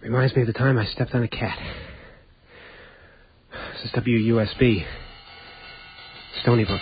Reminds me of the time I stepped on a cat. This is WUSB. Stony Brook.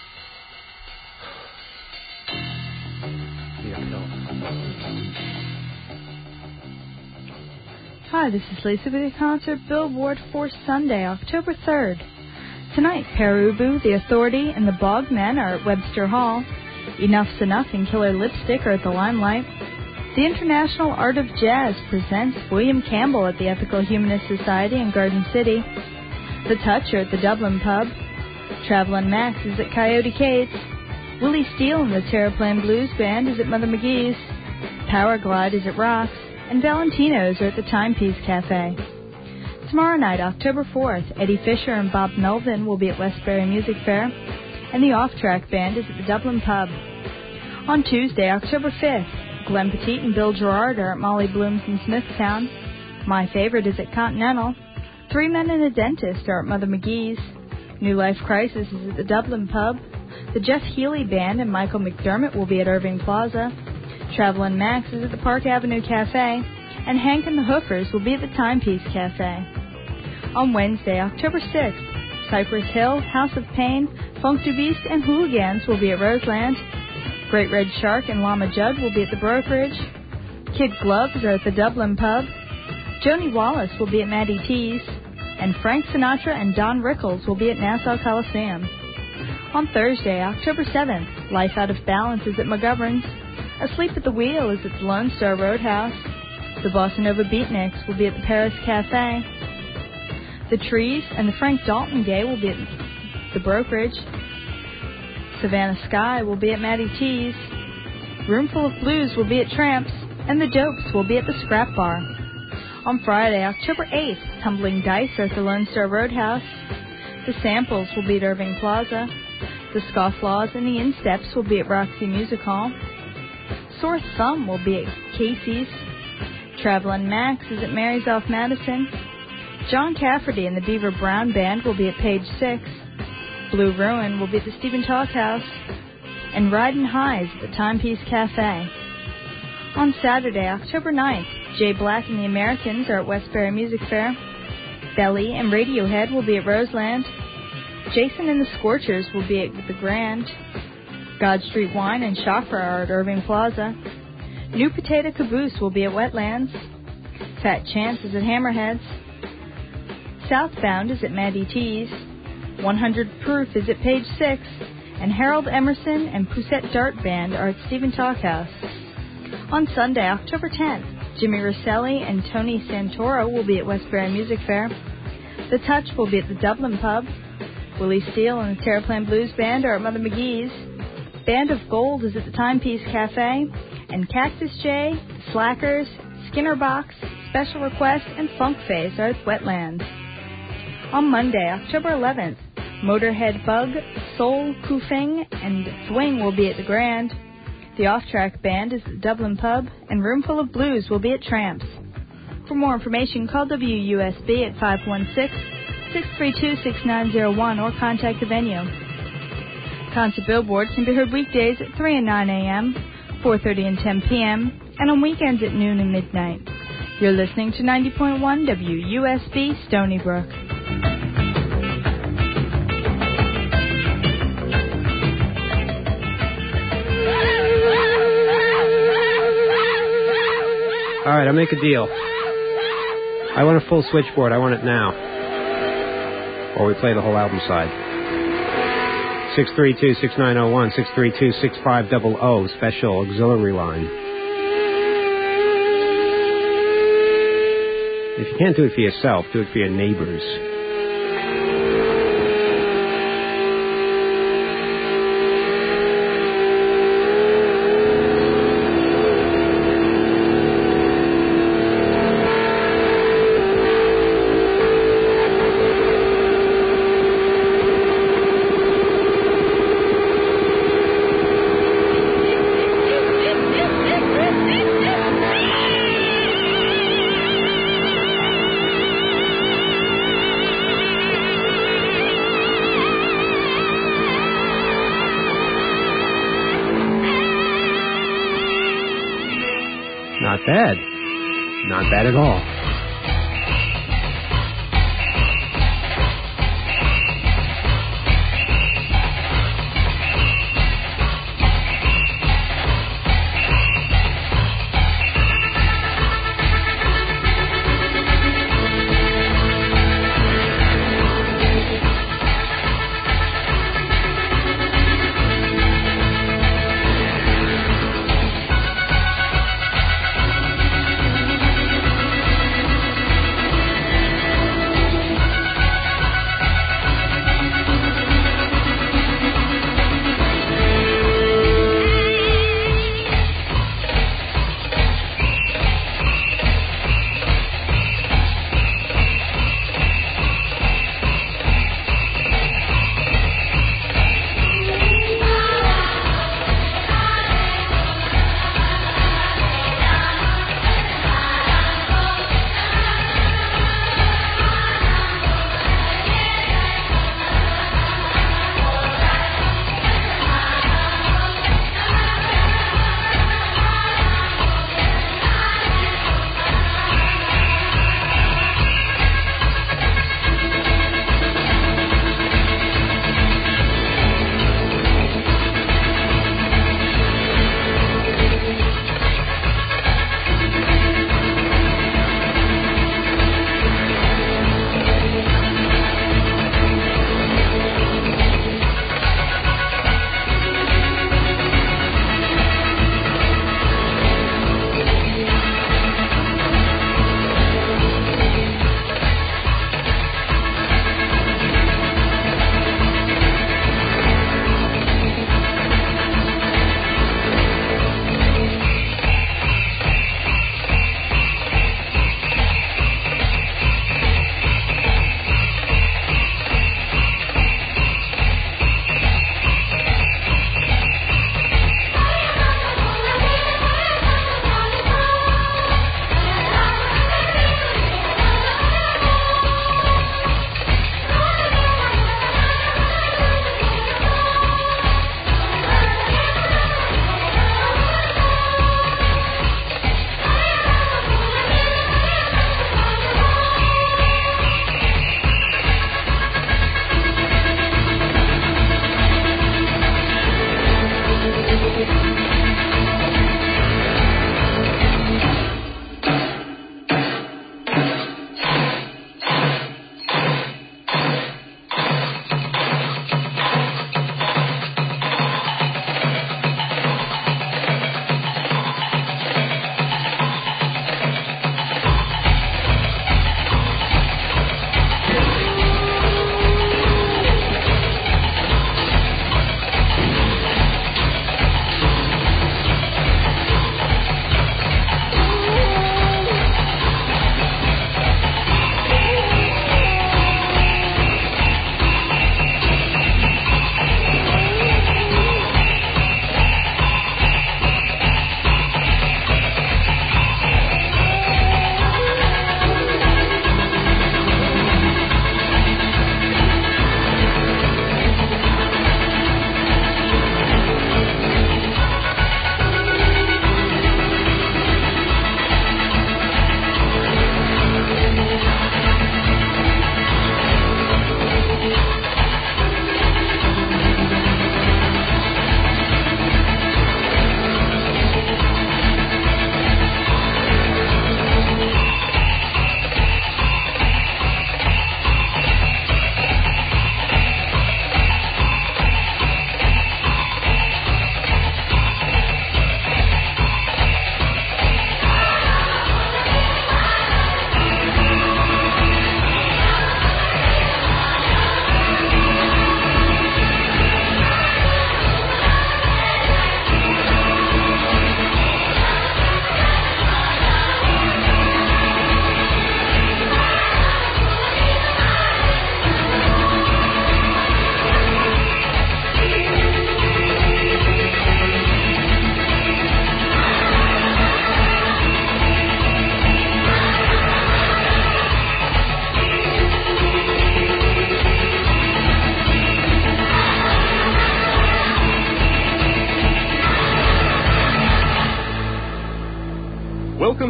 Hi, this is Lisa with your concert billboard for Sunday, October 3rd. Tonight, Perubu, The Authority, and the Bogmen are at Webster Hall. Enough's Enough and Killer Lipstick are at the Limelight. The International Art of Jazz presents William Campbell at the Ethical Humanist Society in Garden City. The Touch are at the Dublin Pub. Travelin' Max is at Coyote Cates. Willie Steele and the Terraplane Blues Band is at Mother McGee's. Power Glide is at Rocks. And Valentino's are at the Timepiece Cafe. Tomorrow night, October 4th, Eddie Fisher and Bob Melvin will be at Westbury Music Fair. And the Off-Track Band is at the Dublin Pub. On Tuesday, October 5th, Glenn Petit and Bill Gerard are at Molly Bloom's in Smithtown. My Favorite is at Continental. Three Men and a Dentist are at Mother McGee's. New Life Crisis is at the Dublin Pub. The Jeff Healey Band and Michael McDermott will be at Irving Plaza. Travelin' Max is at the Park Avenue Cafe. And Hank and the Hoofers will be at the Timepiece Cafe. On Wednesday, October 6th, Cypress Hill, House of Pain, Funk du Beast, and Hooligans will be at Roseland. Great Red Shark and Llama Judd will be at the Brokerage. Kid Gloves are at the Dublin Pub. Joni Wallace will be at Maddie T's. And Frank Sinatra and Don Rickles will be at Nassau Coliseum. On Thursday, October 7th, Life Out of Balance is at McGovern's. Asleep at the Wheel is at the Lone Star Roadhouse. The Bossa Nova Beatniks will be at the Paris Cafe. The Trees and the Frank Dalton Gay will be at the Brokerage. Savannah Sky will be at Maddie T's. Roomful of Blues will be at Tramps. And the Dopes will be at the Scrap Bar. On Friday, October 8th, Tumbling Dice are at the Lone Star Roadhouse. The Samples will be at Irving Plaza. The Scofflaws and the Insteps will be at Roxy Music Hall. Sore Thumb will be at Casey's. Travelin' Max is at Mary's off Madison. John Cafferty and the Beaver Brown Band will be at Page 6. Blue Ruin will be at the Stephen Talk House. And Ridin' Highs at the Timepiece Cafe. On Saturday, October 9th, Jay Black and the Americans are at Westbury Music Fair. Belly and Radiohead will be at Roseland. Jason and the Scorchers will be at the Grand. God Street Wine and Chakra are at Irving Plaza. New Potato Caboose will be at Wetlands. Fat Chance is at Hammerheads. Southbound is at Maddie T's. 100 Proof is at Page 6. And Harold Emerson and Poussette Dart Band are at Stephen Talk House. On Sunday, October 10th, Jimmy Rosselli and Tony Santoro will be at Westbury Music Fair. The Touch will be at the Dublin Pub. Willie Steele and the Terraplane Blues Band are at Mother McGee's. Band of Gold is at the Timepiece Cafe. And Cactus J, Slackers, Skinnerbox, Special Request, and Funk Face are at Wetlands. On Monday, October 11th, Motorhead Bug, Soul, Koofing, and Swing will be at the Grand. The Off-Track Band is at the Dublin Pub, and Roomful of Blues will be at Tramps. For more information, call WUSB at 516-632-6901 or contact the venue. Concert billboards can be heard weekdays at 3 and 9 a.m., 4:30 and 10 p.m., and on weekends at noon and midnight. You're listening to 90.1 WUSB Stony Brook. All right, I'll make a deal. I want a full switchboard. I want it now. Or we play the whole album side. 632-6901, 632-6500, special auxiliary line. If you can't do it for yourself, do it for your neighbors. Not bad. Not bad at all.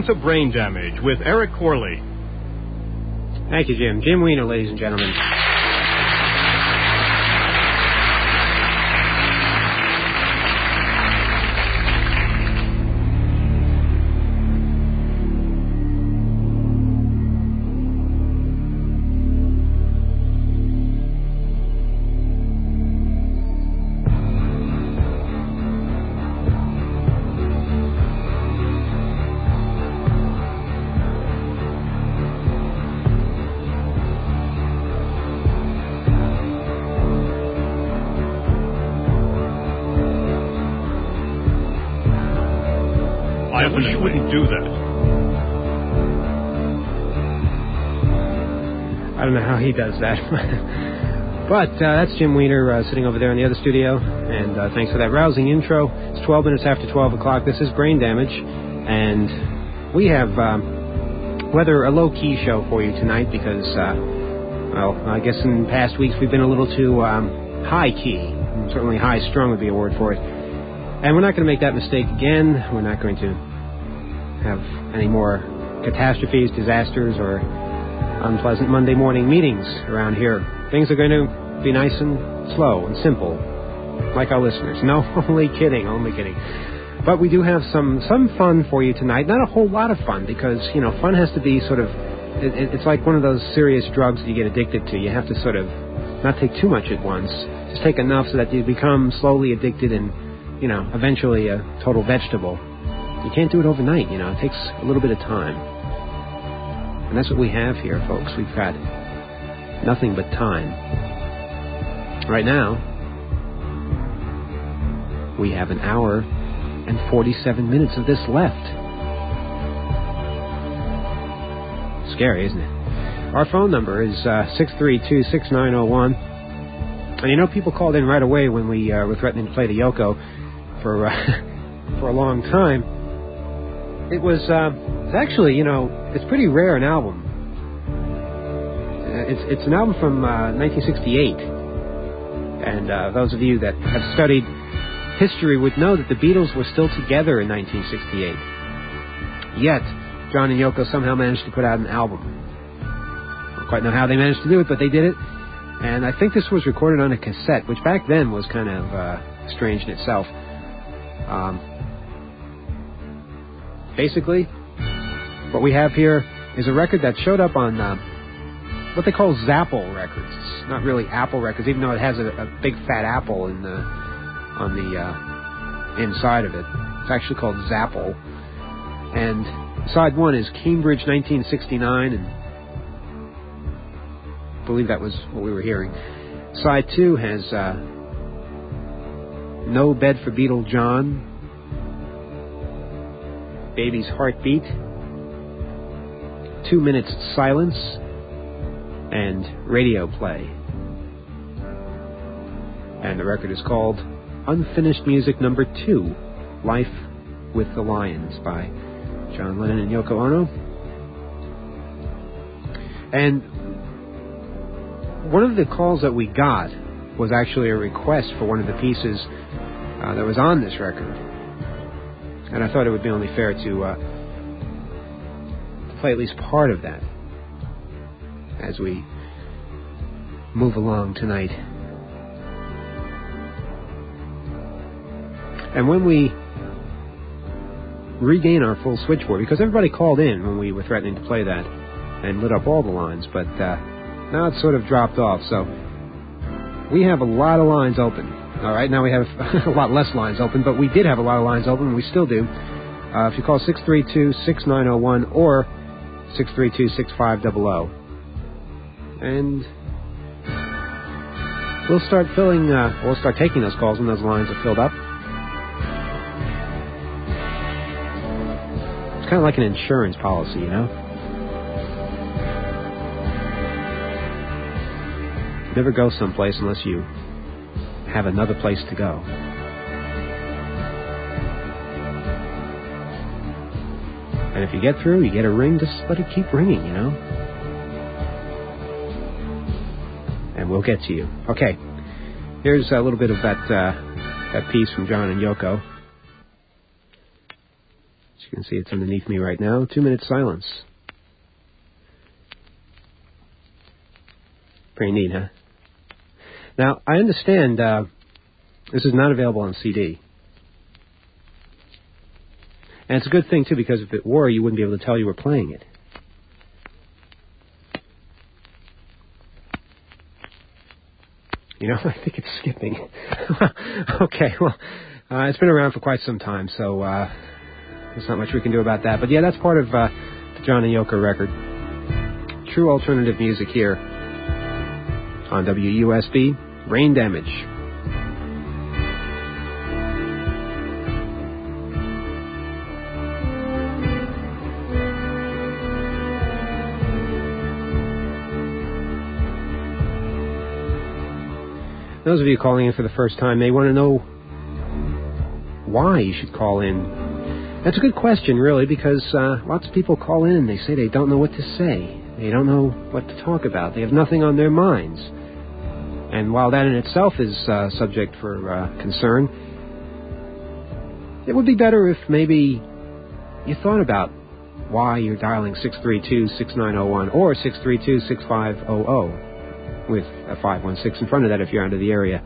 listening to Brain Damage with Eric Corley. Thank you, Jim. Jim Wiener, ladies and gentlemen. I wish you wouldn't do that. I don't know how he does that. But that's Jim Wiener sitting over there in the other studio. And thanks for that rousing intro. It's 12 minutes after 12 o'clock. This is Brain Damage. And we have, whether a low-key show for you tonight because, well, I guess in past weeks we've been a little too high-key. Certainly high-strung would be a word for it. And we're not going to make that mistake again. We're not going to have any more catastrophes, disasters, or unpleasant Monday morning meetings around here. Things are going to be nice and slow and simple, like our listeners. No, only kidding. But we do have some fun for you tonight. Not a whole lot of fun because, fun has to be sort of, it's like one of those serious drugs that you get addicted to. You have to sort of not take too much at once. Just take enough so that you become slowly addicted and, eventually a total vegetable. You can't do it overnight, It takes a little bit of time. And that's what we have here, folks. We've got nothing but time. Right now, we have an hour and 47 minutes of this left. Scary, isn't it? Our phone number is 632-6901. And people called in right away when we were threatening to play the Yoko for a long time. It was actually, it's pretty rare an album. It's an album from 1968. And those of you that have studied history would know that the Beatles were still together in 1968. Yet, John and Yoko somehow managed to put out an album. I don't quite know how they managed to do it, but they did it. And I think this was recorded on a cassette, which back then was kind of strange in itself. Basically, what we have here is a record that showed up on what they call Zapple records. It's not really Apple records, even though it has a big fat apple on the inside of it. It's actually called Zapple. And side one is Cambridge 1969, and I believe that was what we were hearing. Side two has No Bed for Beatle John, Baby's Heartbeat, 2 Minutes Silence, and Radio Play. And the record is called Unfinished Music Number 2, Life with the Lions by John Lennon and Yoko Ono. And one of the calls that we got was actually a request for one of the pieces that was on this record. And I thought it would be only fair to play at least part of that as we move along tonight. And when we regain our full switchboard, because everybody called in when we were threatening to play that and lit up all the lines, but now it's sort of dropped off, so we have a lot of lines open. All right, now we have a lot less lines open, but we did have a lot of lines open, and we still do. If you call 632-6901 or 632-6500. And we'll start taking those calls when those lines are filled up. It's kind of like an insurance policy, You never go someplace unless you have another place to go. And if you get through, you get a ring, just let it keep ringing, And we'll get to you. Okay, here's a little bit of that piece from John and Yoko. As you can see, it's underneath me right now. 2 minutes silence. Pretty neat, huh? Now, I understand this is not available on CD. And it's a good thing, too, because if it were, you wouldn't be able to tell you were playing it. You know, I think it's skipping. Okay, well, it's been around for quite some time, so there's not much we can do about that. But yeah, that's part of the John and Yoko record. True alternative music here on WUSB, Brain Damage. Those of you calling in for the first time may want to know why you should call in. That's a good question, really, because lots of people call in and they say they don't know what to say. They don't know what to talk about. They have nothing on their minds. And while that in itself is subject for concern, it would be better if maybe you thought about why you're dialing 632-6901 or 632-6500. With a 516 in front of that if you're out of the area.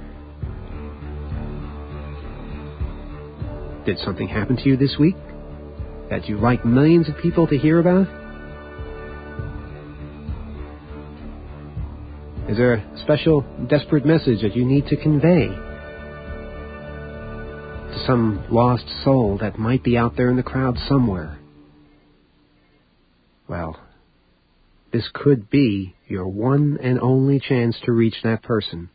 Did something happen to you this week that you'd like millions of people to hear about? Is there a special, desperate message that you need to convey to some lost soul that might be out there in the crowd somewhere? Well, this could be your one and only chance to reach that person.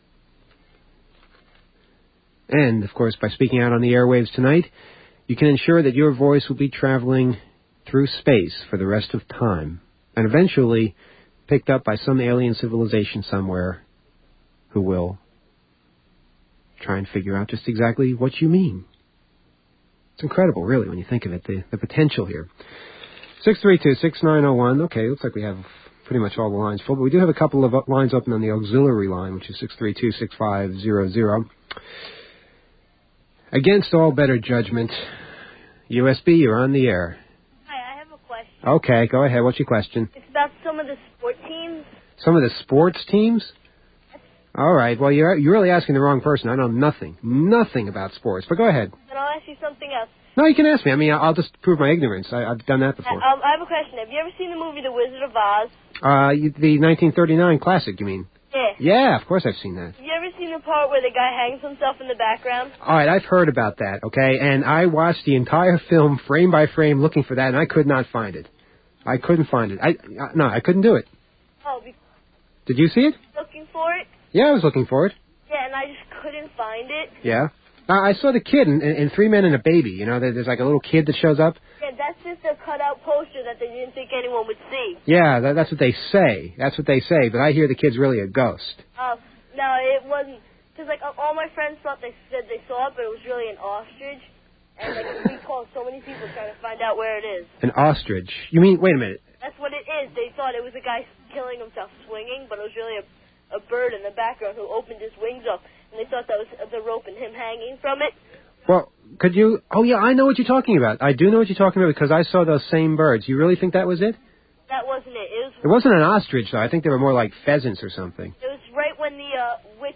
And, of course, by speaking out on the airwaves tonight, you can ensure that your voice will be traveling through space for the rest of time, and eventually picked up by some alien civilization somewhere who will try and figure out just exactly what you mean. It's incredible, really, when you think of it, the potential here. 632-6901. Okay, looks like we have pretty much all the lines full, but we do have a couple of lines open on the auxiliary line, which is 632-6500. Against all better judgment, USB, you're on the air. Hi, I have a question. Okay, go ahead. What's your question? It's about some of the sport teams. Some of the sports teams? All right, well, you're really asking the wrong person. I know nothing about sports, but go ahead. Then I'll ask you something else. No, you can ask me. I mean, I'll just prove my ignorance. I've done that before. I have a question. Have you ever seen the movie The Wizard of Oz? The 1939 classic, you mean? Yeah. Yeah, of course I've seen that. Have you ever seen the part where the guy hangs himself in the background? All right, I've heard about that, okay? And I watched the entire film frame by frame looking for that, and I could not find it. I couldn't find it. No, I couldn't do it. Oh, Did you see it? looking for it? Yeah, I was looking for it. Yeah, and I just couldn't find it. Yeah. I saw the kid in Three Men and a Baby. You know, there's like a little kid that shows up. Yeah, that's just a cutout poster that they didn't think anyone would see. Yeah, that's what they say. That's what they say, but I hear the kid's really a ghost. No, it wasn't. Because, like, all my friends thought they said they saw it, but it was really an ostrich. And, like, we called so many people trying to find out where it is. An ostrich? You mean, wait a minute. That's what it is. They thought it was a guy killing himself swinging, but it was really a bird in the background who opened his wings up. And they thought that was the rope and him hanging from it. Well, could you... Oh, yeah, I know what you're talking about. I do know what you're talking about because I saw those same birds. You really think that was it? That wasn't it. It wasn't an ostrich, though. I think they were more like pheasants or something. It was right when the witch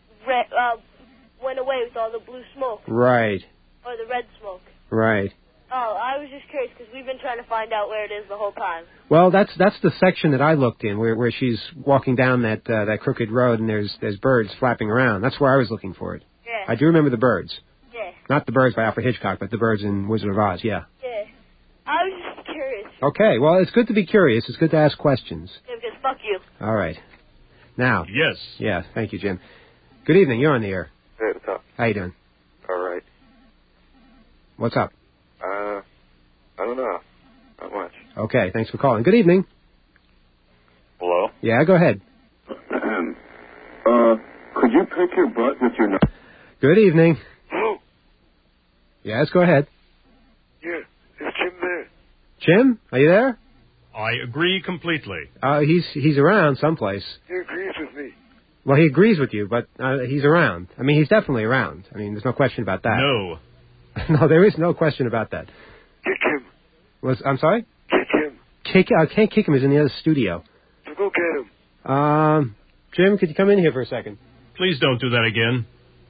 went away with all the blue smoke. Right. Or the red smoke. Right. Oh, I was just curious because we've been trying to find out where it is the whole time. Well, that's the section that I looked in, where she's walking down that crooked road and there's birds flapping around. That's where I was looking for it. Yeah. I do remember the birds. Yeah. Not the birds by Alfred Hitchcock, but the birds in Wizard of Oz, yeah. Yeah. I was just curious. Okay, well, it's good to be curious. It's good to ask questions. Yeah, because fuck you. All right. Now. Yes. Yeah, thank you, Jim. Good evening. You're on the air. Hey, what's up? How you doing? All right. What's up? I don't know. Not much. Okay, thanks for calling. Good evening. Hello? Yeah, go ahead. Could you pick your butt with your nose? Good evening. Hello? Yes, go ahead. Yeah, is Jim there? Jim, are you there? I agree completely. He's around someplace. He agrees with me. Well, he agrees with you, but he's around. I mean, he's definitely around. I mean, there's no question about that. No. No, there is no question about that. Kick him. I'm sorry? Kick him. I can't kick him. He's in the other studio. So go get him. Jim, could you come in here for a second? Please don't do that again.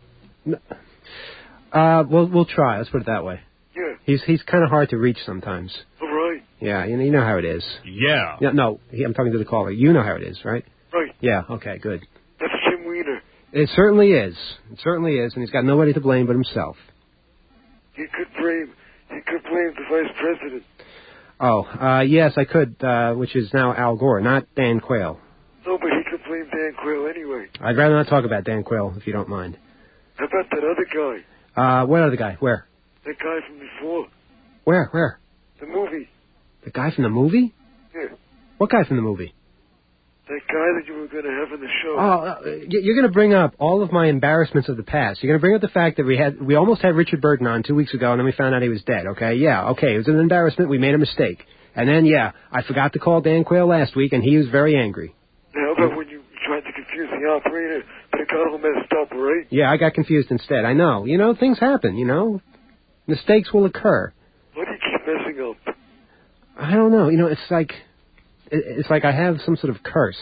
We'll try. Let's put it that way. Yeah. He's kind of hard to reach sometimes. All right. Yeah, you know how it is. Yeah. Yeah, no, I'm talking to the caller. You know how it is, right? Right. Yeah. Okay. Good. That's Jim Weiner. It certainly is. It certainly is, and he's got nobody to blame but himself. He could blame the vice president. Oh, yes, I could, which is now Al Gore, not Dan Quayle. No, but he could blame Dan Quayle anyway. I'd rather not talk about Dan Quayle, if you don't mind. How about that other guy? What other guy? Where? That guy from before. Where? The movie. The guy from the movie? Yeah. What guy from the movie? That guy that you were going to have in the show. Oh, you're going to bring up all of my embarrassments of the past. You're going to bring up the fact that we almost had Richard Burton on 2 weeks ago, and then we found out he was dead, okay? Yeah, okay, it was an embarrassment. We made a mistake. And then, yeah, I forgot to call Dan Quayle last week, and he was very angry. Now, how about when you tried to confuse the operator, but it got all messed up, right? Yeah, I got confused instead. I know. You know, things happen, you know? Mistakes will occur. Why do you keep messing up? I don't know. You know, it's like I have some sort of curse.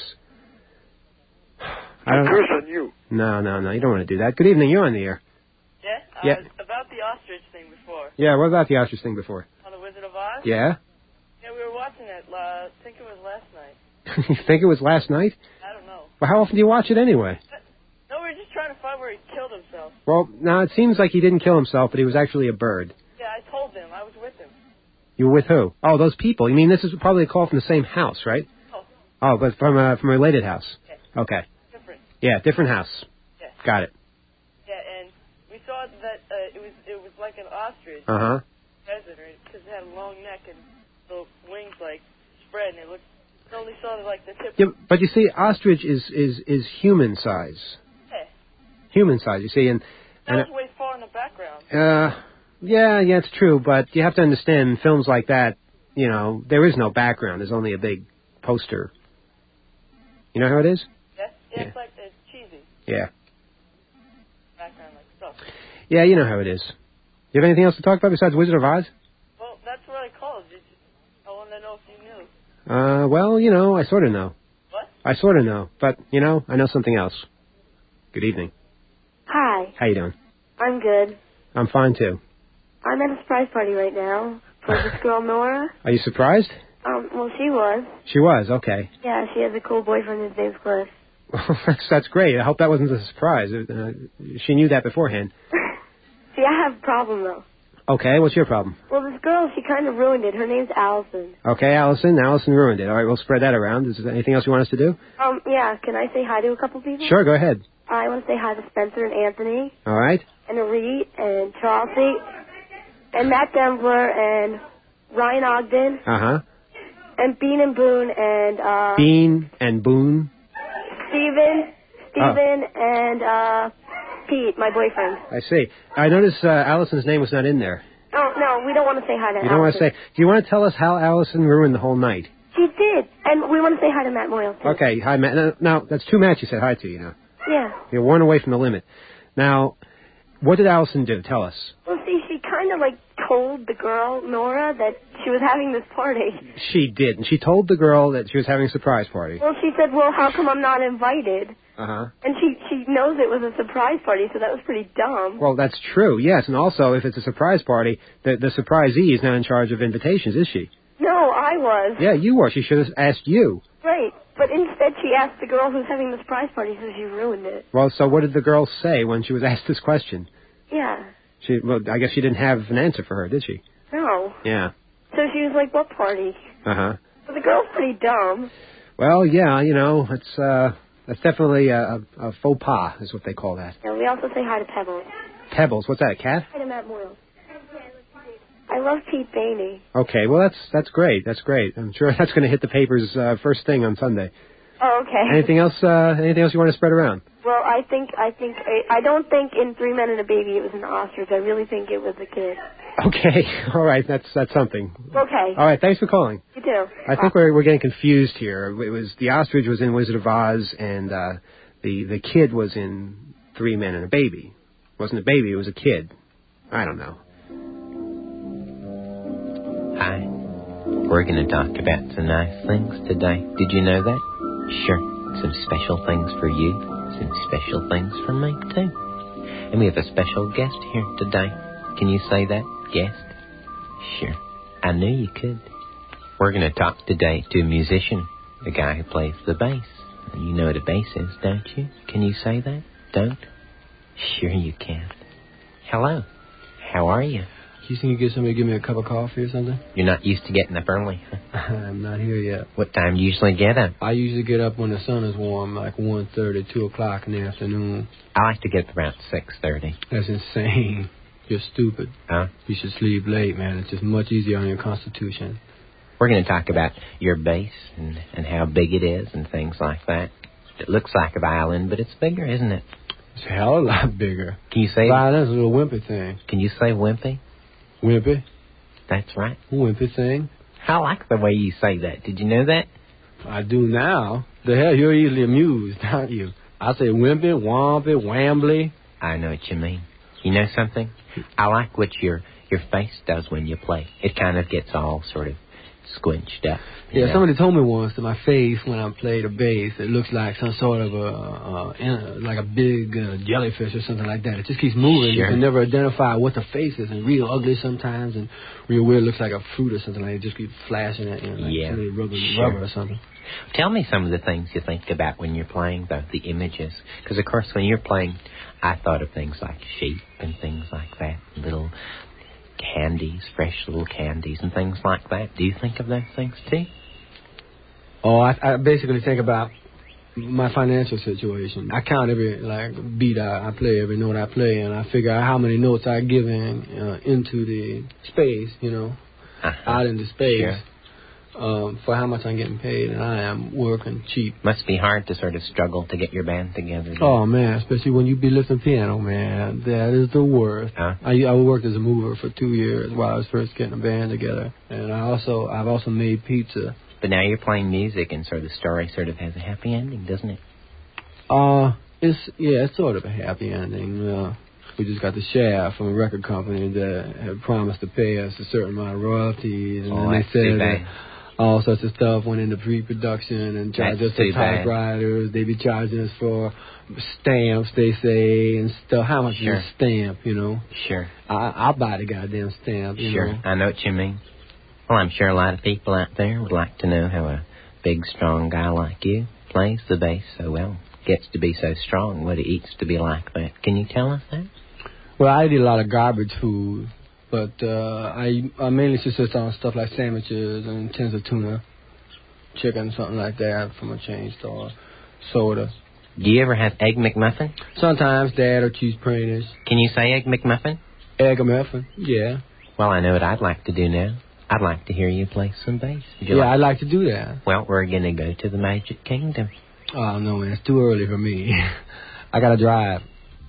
A curse on you. No. You don't want to do that. Good evening. You're on the air. Yeah? About the ostrich thing before. Yeah, what about the ostrich thing before? On The Wizard of Oz? Yeah? Yeah, we were watching it, I think it was last night. You think it was last night? I don't know. Well, how often do you watch it anyway? No, we were just trying to find where he killed himself. Well, now it seems like he didn't kill himself, but he was actually a bird. Yeah, I told him. I was with him. You were with who? Oh, those people. You mean this is probably a call from the same house, right? Oh. Oh, but from a related house. Yeah. Okay. Different. Yeah, different house. Yeah. Got it. Yeah, and we saw that it was like an ostrich. Uh-huh. Because it had a long neck and the wings, like, spread, and it looked... I only saw, like, the tip. Yeah, but you see, ostrich is human size. Yeah. Human size, you see, and That was way far in the background. yeah, it's true, but you have to understand, in films like that, you know, there is no background. There's only a big poster. You know how it is? Yeah, it's like, it's cheesy. Yeah. Background, like, stuff. Yeah, you know how it is. You have anything else to talk about besides Wizard of Oz? Well, that's what I called. I wanted to know if you knew. Well, you know, I sort of know. What? I sort of know, but, you know, I know something else. Good evening. Hi. How you doing? I'm good. I'm fine, too. I'm at a surprise party right now for this girl, Nora. Are you surprised? Well, she was. She was, okay. Yeah, she has a cool boyfriend. His name's Cliff. That's great. I hope that wasn't a surprise. She knew that beforehand. See, I have a problem, though. Okay, what's your problem? Well, this girl, she kind of ruined it. Her name's Allison. Okay, Allison ruined it. All right, we'll spread that around. Is there anything else you want us to do? Yeah, can I say hi to a couple people? Sure, go ahead. I want to say hi to Spencer and Anthony. All right. And Reed and Chelsea. And Matt Dembler and Ryan Ogden. Uh-huh. And Bean and Boone and, Bean and Boone. Steven and, Pete, my boyfriend. I see. I noticed Allison's name was not in there. Oh, no, we don't want to say hi to Allison. You don't want to say... Do you want to tell us how Allison ruined the whole night? She did. And we want to say hi to Matt Moyle, too. Okay, hi, Matt. Now, that's two Matts you said hi to, you know. Yeah. You're one away from the limit. Now, what did Allison do? Tell us. Well, see, she kind of, like, told the girl, Nora, that she was having this party. She did. And she told the girl that she was having a surprise party. Well, she said, well, how come I'm not invited? Uh-huh. And she knows it was a surprise party, so that was pretty dumb. Well, that's true, yes. And also, if it's a surprise party, the surprisee is not in charge of invitations, is she? No, I was. Yeah, you were. She should have asked you. Right. But instead she asked the girl who's having the surprise party, so she ruined it. Well, so what did the girl say when she was asked this question? Yeah. Well, I guess she didn't have an answer for her, did she? No. Yeah. So she was like, what party? Uh-huh. So the girl's pretty dumb. Well, yeah, you know, that's definitely a faux pas, is what they call that. And we also say hi to Pebbles. Pebbles, what's that, a cat? Hi to Matt Moyle. I love Pete Bainey. Okay, well, that's great. That's great. I'm sure that's going to hit the papers first thing on Sunday. Oh, okay. Anything else you want to spread around? Well, I don't think in 3 Men and a Baby it was an ostrich. I really think it was a kid. Okay, all right, that's something. Okay. All right, thanks for calling. You too. I think we're getting confused here. It was the ostrich was in Wizard of Oz, and the kid was in 3 Men and a Baby. It wasn't a baby, it was a kid. I don't know. Hi. We're going to talk about some nice things today. Did you know that? Sure. Some special things for you. Some special things for me, too. And we have a special guest here today. Can you say that? Guest? Sure. I knew you could. We're going to talk today to a musician, the guy who plays the bass. And you know what a bass is, don't you? Can you say that? Don't? Sure you can. Hello. How are you? You think you get somebody to give me a cup of coffee or something? You're not used to getting up early, huh? I'm not here yet. What time do you usually get up? I usually get up when the sun is warm, like 1:30, 2 o'clock in the afternoon. I like to get up around 6:30. That's insane. You're stupid. Huh? You should sleep late, man. It's just much easier on your constitution. We're going to talk about your bass and how big it is and things like that. It looks like a violin, but it's bigger, isn't it? It's a hell of a lot bigger. Can you say... Violin's a little wimpy thing. Can you say wimpy? Wimpy? That's right. Wimpy thing. I like the way you say that. Did you know that? I do now. The hell, you're easily amused, aren't you? I say wimpy, wompy, wambly. I know what you mean. You know something? I like what your face does when you play. It kind of gets all sort of squinched up. Yeah, know? Somebody told me once that my face, when I play the bass, it looks like some sort of like a big jellyfish or something like that. It just keeps moving. Sure. You can never identify what the face is, and real ugly sometimes, and real weird, looks like a fruit or something like that. It just keeps flashing at you, like rubber or something. Tell me some of the things you think about when you're playing, though, the images. Because, of course, when you're playing, I thought of things like sheep and things like that, little candies, fresh little candies and things like that. Do you think of those things, too? Oh, I basically think about my financial situation. I count every beat I play, every note I play, and I figure out how many notes I give into the space, out into space. Sure. For how much I'm getting paid, and I am working cheap. Must be hard to sort of struggle to get your band together. Oh, man, especially when you be lifting piano, man. That is the worst. Huh? I worked as a mover for 2 years while I was first getting a band together, and I've also made pizza. But now you're playing music, and sort of the story sort of has a happy ending, doesn't it? It's sort of a happy ending. We just got the shaft from a record company that had promised to pay us a certain amount of royalties, and then they said that all sorts of stuff went into pre-production and charged us for typewriters. They be charging us for stamps, they say, and stuff. How much is a stamp, Sure. I'll buy the goddamn stamp, Sure, I know what you mean. Well, I'm sure a lot of people out there would like to know how a big, strong guy like you plays the bass so well, gets to be so strong, what it eats to be like that. Can you tell us that? Well, I eat a lot of garbage food, but I mainly subsist on stuff like sandwiches and tins of tuna, chicken, something like that from a chain store, soda. Do you ever have Egg McMuffin? Sometimes, Dad, or cheese printers. Can you say Egg McMuffin? Egg McMuffin, yeah. Well, I know what I'd like to do now. I'd like to hear you play some bass. I'd like to do that. Well, we're going to go to the Magic Kingdom. Oh, no, man, it's too early for me. I got to drive.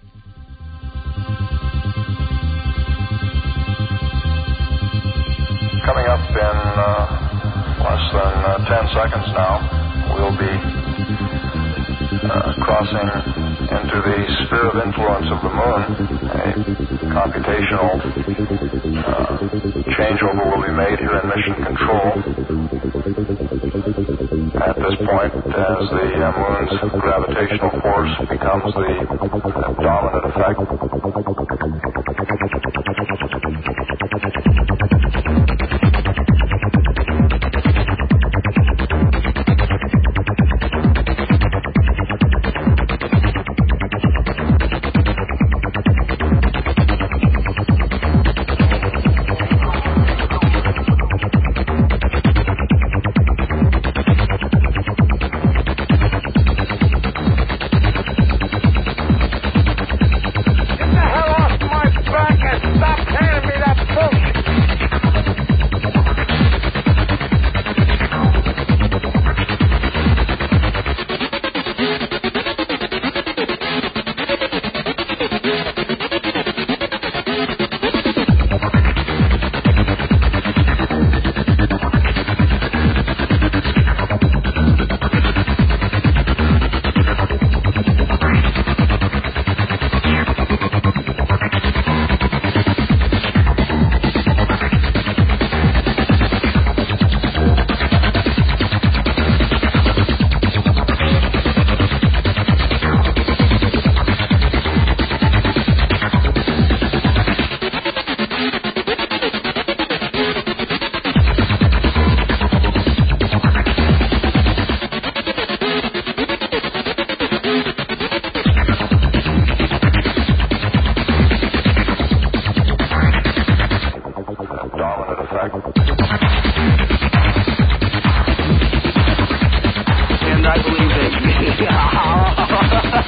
Coming up in less than 10 seconds now, we'll be crossing into the sphere of influence of the moon. A computational changeover will be made here in Mission Control. At this point, as the moon's gravitational force becomes the dominant effect, Get the hell off my back and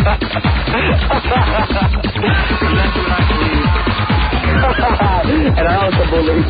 And I also believe.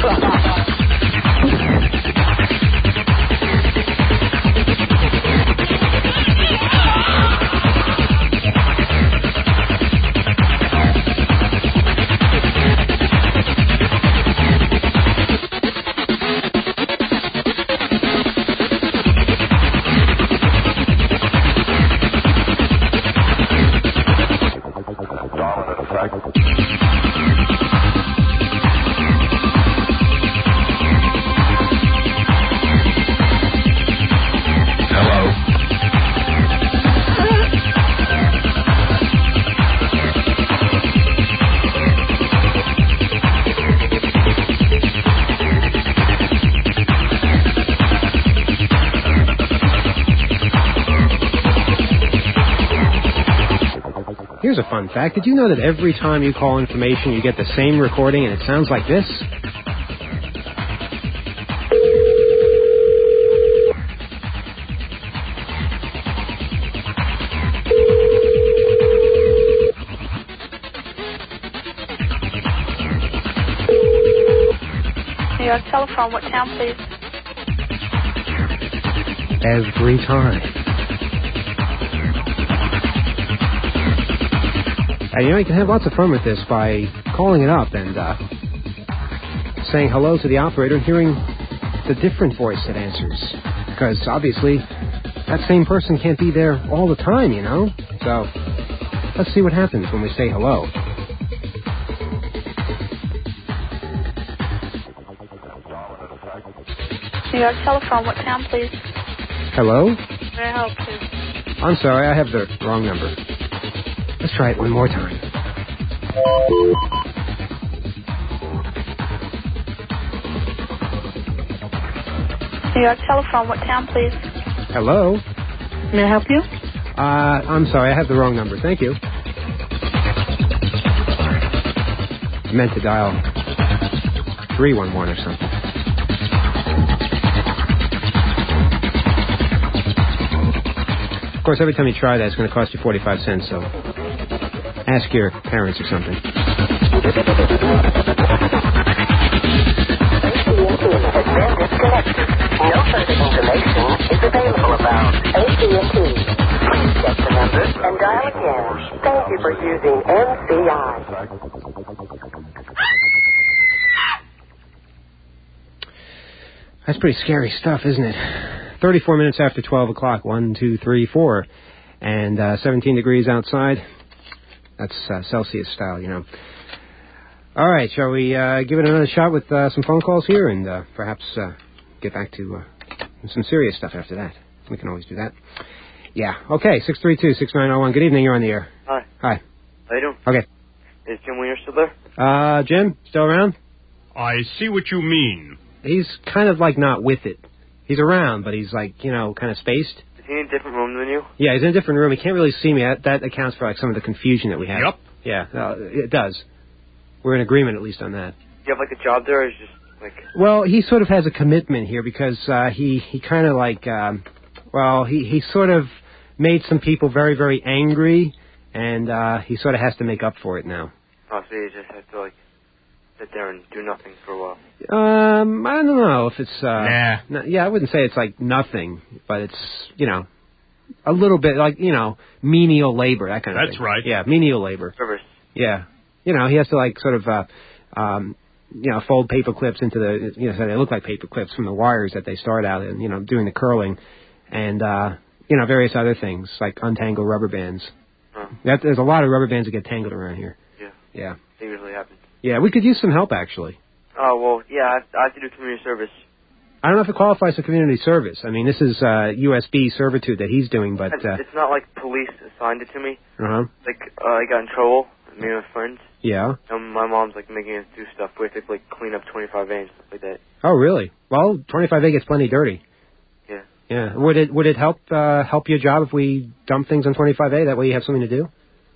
Here's a fun fact. Did you know that every time you call information, you get the same recording, and it sounds like this? New York telephone. What town, please? Every time. And, you can have lots of fun with this by calling it up and saying hello to the operator and hearing the different voice that answers. Because, obviously, that same person can't be there all the time, So, let's see what happens when we say hello. New York telephone. What town, please? Hello? May I help you? I'm sorry, I have the wrong number. Let's try it one more time. New York telephone. What town, please? Hello? May I help you? I'm sorry, I have the wrong number. Thank you. I meant to dial 311 or something. Of course, every time you try that, it's going to cost you 45 cents, so ask your parents or something. No further information is available about AT&T. Please check the number and dial again. Thank you for using MCI. That's pretty scary stuff, isn't it? 34 minutes after 12 o'clock. 1, 2, 3, 4. And 17 degrees outside. That's Celsius style, All right, shall we give it another shot with some phone calls here and perhaps get back to some serious stuff after that? We can always do that. Yeah. Okay, 632-6901. Good evening, you're on the air. Hi. Hi. How you doing? Okay. Is Jim Weiner still there? Jim, still around? I see what you mean. He's kind of like not with it. He's around, but he's like, kind of spaced. Is he in a different room than you? Yeah, he's in a different room. He can't really see me. That accounts for like some of the confusion that we have. Yep. Yeah, it does. We're in agreement at least on that. Do you have like a job there, or is it just like? Well, he sort of has a commitment here because he kind of like he sort of made some people very, very angry, and he sort of has to make up for it now. Oh, so you just have to like sit there and do nothing for a while. I don't know if it's nah. Yeah, I wouldn't say it's like nothing, but it's a little bit like menial labor, that kind of thing. That's right. Yeah, menial labor. Service. Yeah, he has to like sort of fold paper clips into the so they look like paper clips from the wires that they start out in, doing the curling, and various other things like untangle rubber bands. Huh. There's a lot of rubber bands that get tangled around here. Yeah. Yeah. That usually happens. Yeah, we could use some help actually. Oh well, yeah, I have to do community service. I don't know if it qualifies for community service. I mean, this is USB servitude that he's doing, but It's not like police assigned it to me. Uh-huh. Like I got in trouble, me and my friends. Yeah. And my mom's like making us do stuff. We have to like clean up 25A and stuff like that. Oh, really? Well, 25A gets plenty dirty. Yeah. Yeah. Would it help your job if we dump things on 25A? That way you have something to do?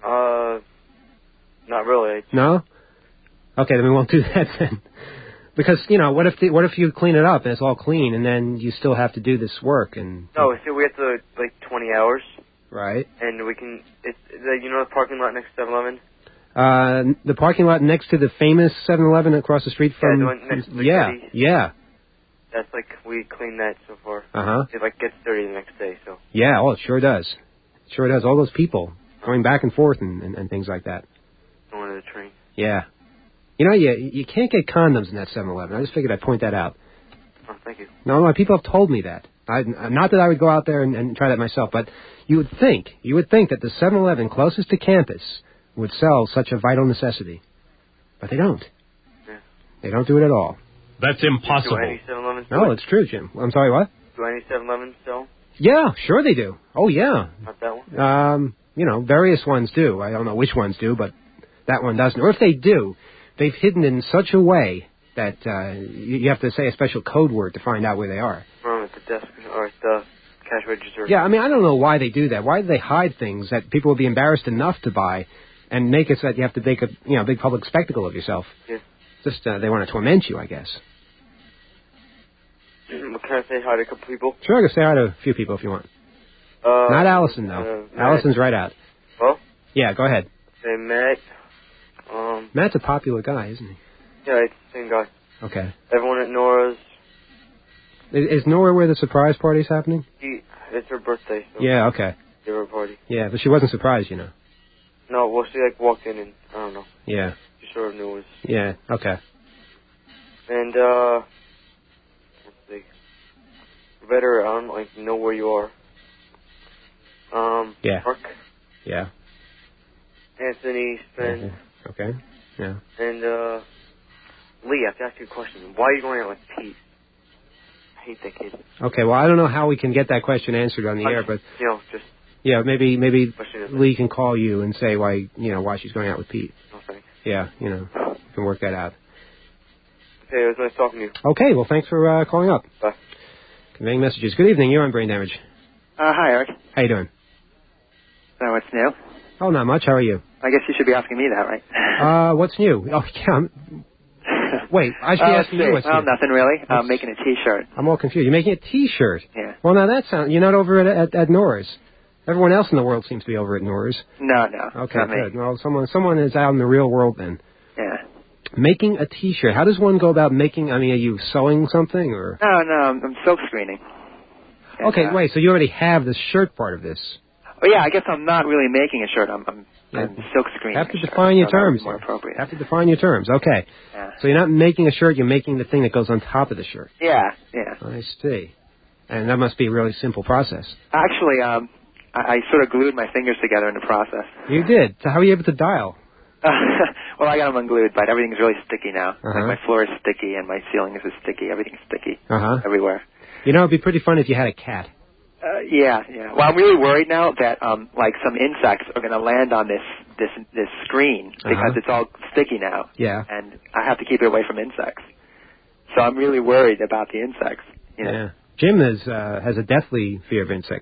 Not really. No? Okay, then we won't do that then. Because, what if you clean it up and it's all clean and then you still have to do this work and... No, so we have to, 20 hours. Right. And we can, you know the parking lot next to 7-Eleven? The parking lot next to the famous 7-Eleven across the street from... Yeah, the one next to the Cuddy. Yeah. That's like, we cleaned that so far. Uh-huh. It like gets dirty the next day, so. Yeah, it sure does. It sure does. All those people going back and forth and things like that. Going to the train. Yeah. You know, you can't get condoms in that 7-Eleven. I just figured I'd point that out. Oh, thank you. No, people have told me that. Not that I would go out there and try that myself, but you would think that the 7-Eleven closest to campus would sell such a vital necessity. But they don't. Yeah. They don't do it at all. That's impossible. Do any 7-Elevens No, it's true, Jim. I'm sorry, what? Do any 7-Elevens sell? Yeah, sure they do. Oh, yeah. Not that one? Various ones do. I don't know which ones do, but that one doesn't. Or if they do, they've hidden it in such a way that you have to say a special code word to find out where they are. Or at the desk, or at the cash register. Yeah, I mean, I don't know why they do that. Why do they hide things that people will be embarrassed enough to buy and make it so that you have to make a big public spectacle of yourself? Yeah. Just they want to torment you, I guess. Can I say hi to a couple people? Sure, I can say hi to a few people if you want. Not Allison, though. Allison's right out. Well? Yeah, go ahead. Say Matt. Matt's a popular guy, isn't he? Yeah, it's the same guy. Okay. Everyone at Nora's. Is Nora where the surprise party's happening? It's her birthday. So Yeah, okay. give her a party. Yeah, but she wasn't surprised, you know. No, well, she walked in and, I don't know. Yeah. She sort of knew it was. Yeah, okay. And, let's see. Better, I don't know where you are. Yeah. Mark. Yeah. Anthony, Sven. Okay. Yeah. And, Lee, I have to ask you a question. Why are you going out with Pete? I hate that kid. Okay, well, I don't know how we can get that question answered on the air, but... Just... Yeah, maybe Lee can call you and say why she's going out with Pete. Oh, thanks. Yeah, you can work that out. Okay, it was nice talking to you. Okay, well, thanks for calling up. Bye. Conveying messages. Good evening, you're on Brain Damage. Hi, Eric. How you doing? So what's new? Oh, not much. How are you? I guess you should be asking me that, right? What's new? Oh, yeah. Wait, I should be asking you what's new. Nothing really. I'm making a T-shirt. I'm all confused. You're making a T-shirt? Yeah. Well, now that sounds... You're not over at Nora's. Everyone else in the world seems to be over at Nora's. No. Okay, not good. Me. Well, someone is out in the real world then. Yeah. Making a T-shirt. How does one go about making... I mean, are you sewing something or... No, I'm silk screening. And, okay, wait, so you already have the shirt part of this. Oh, yeah, I guess I'm not really making a shirt. I'm silk screening. Have to define your terms. More appropriate. Have to define your terms. Okay. Yeah. So you're not making a shirt, you're making the thing that goes on top of the shirt. Yeah. I see. And that must be a really simple process. Actually, I sort of glued my fingers together in the process. You did? So how were you able to dial? Well, I got them unglued, but everything's really sticky now. Uh-huh. Like my floor is sticky and my ceiling is sticky. Everything's sticky everywhere. You know, it'd be pretty fun if you had a cat. Yeah. Well, I'm really worried now that like some insects are going to land on this screen because it's all sticky now. Yeah. And I have to keep it away from insects. So I'm really worried about the insects. You know? Yeah. Jim has a deathly fear of insects.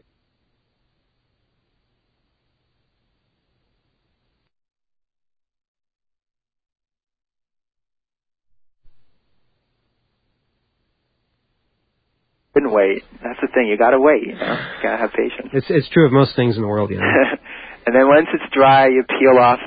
Couldn't wait. That's the thing. You got to wait. You got to have patience. It's true of most things in the world, you know. And then once it's dry, you peel off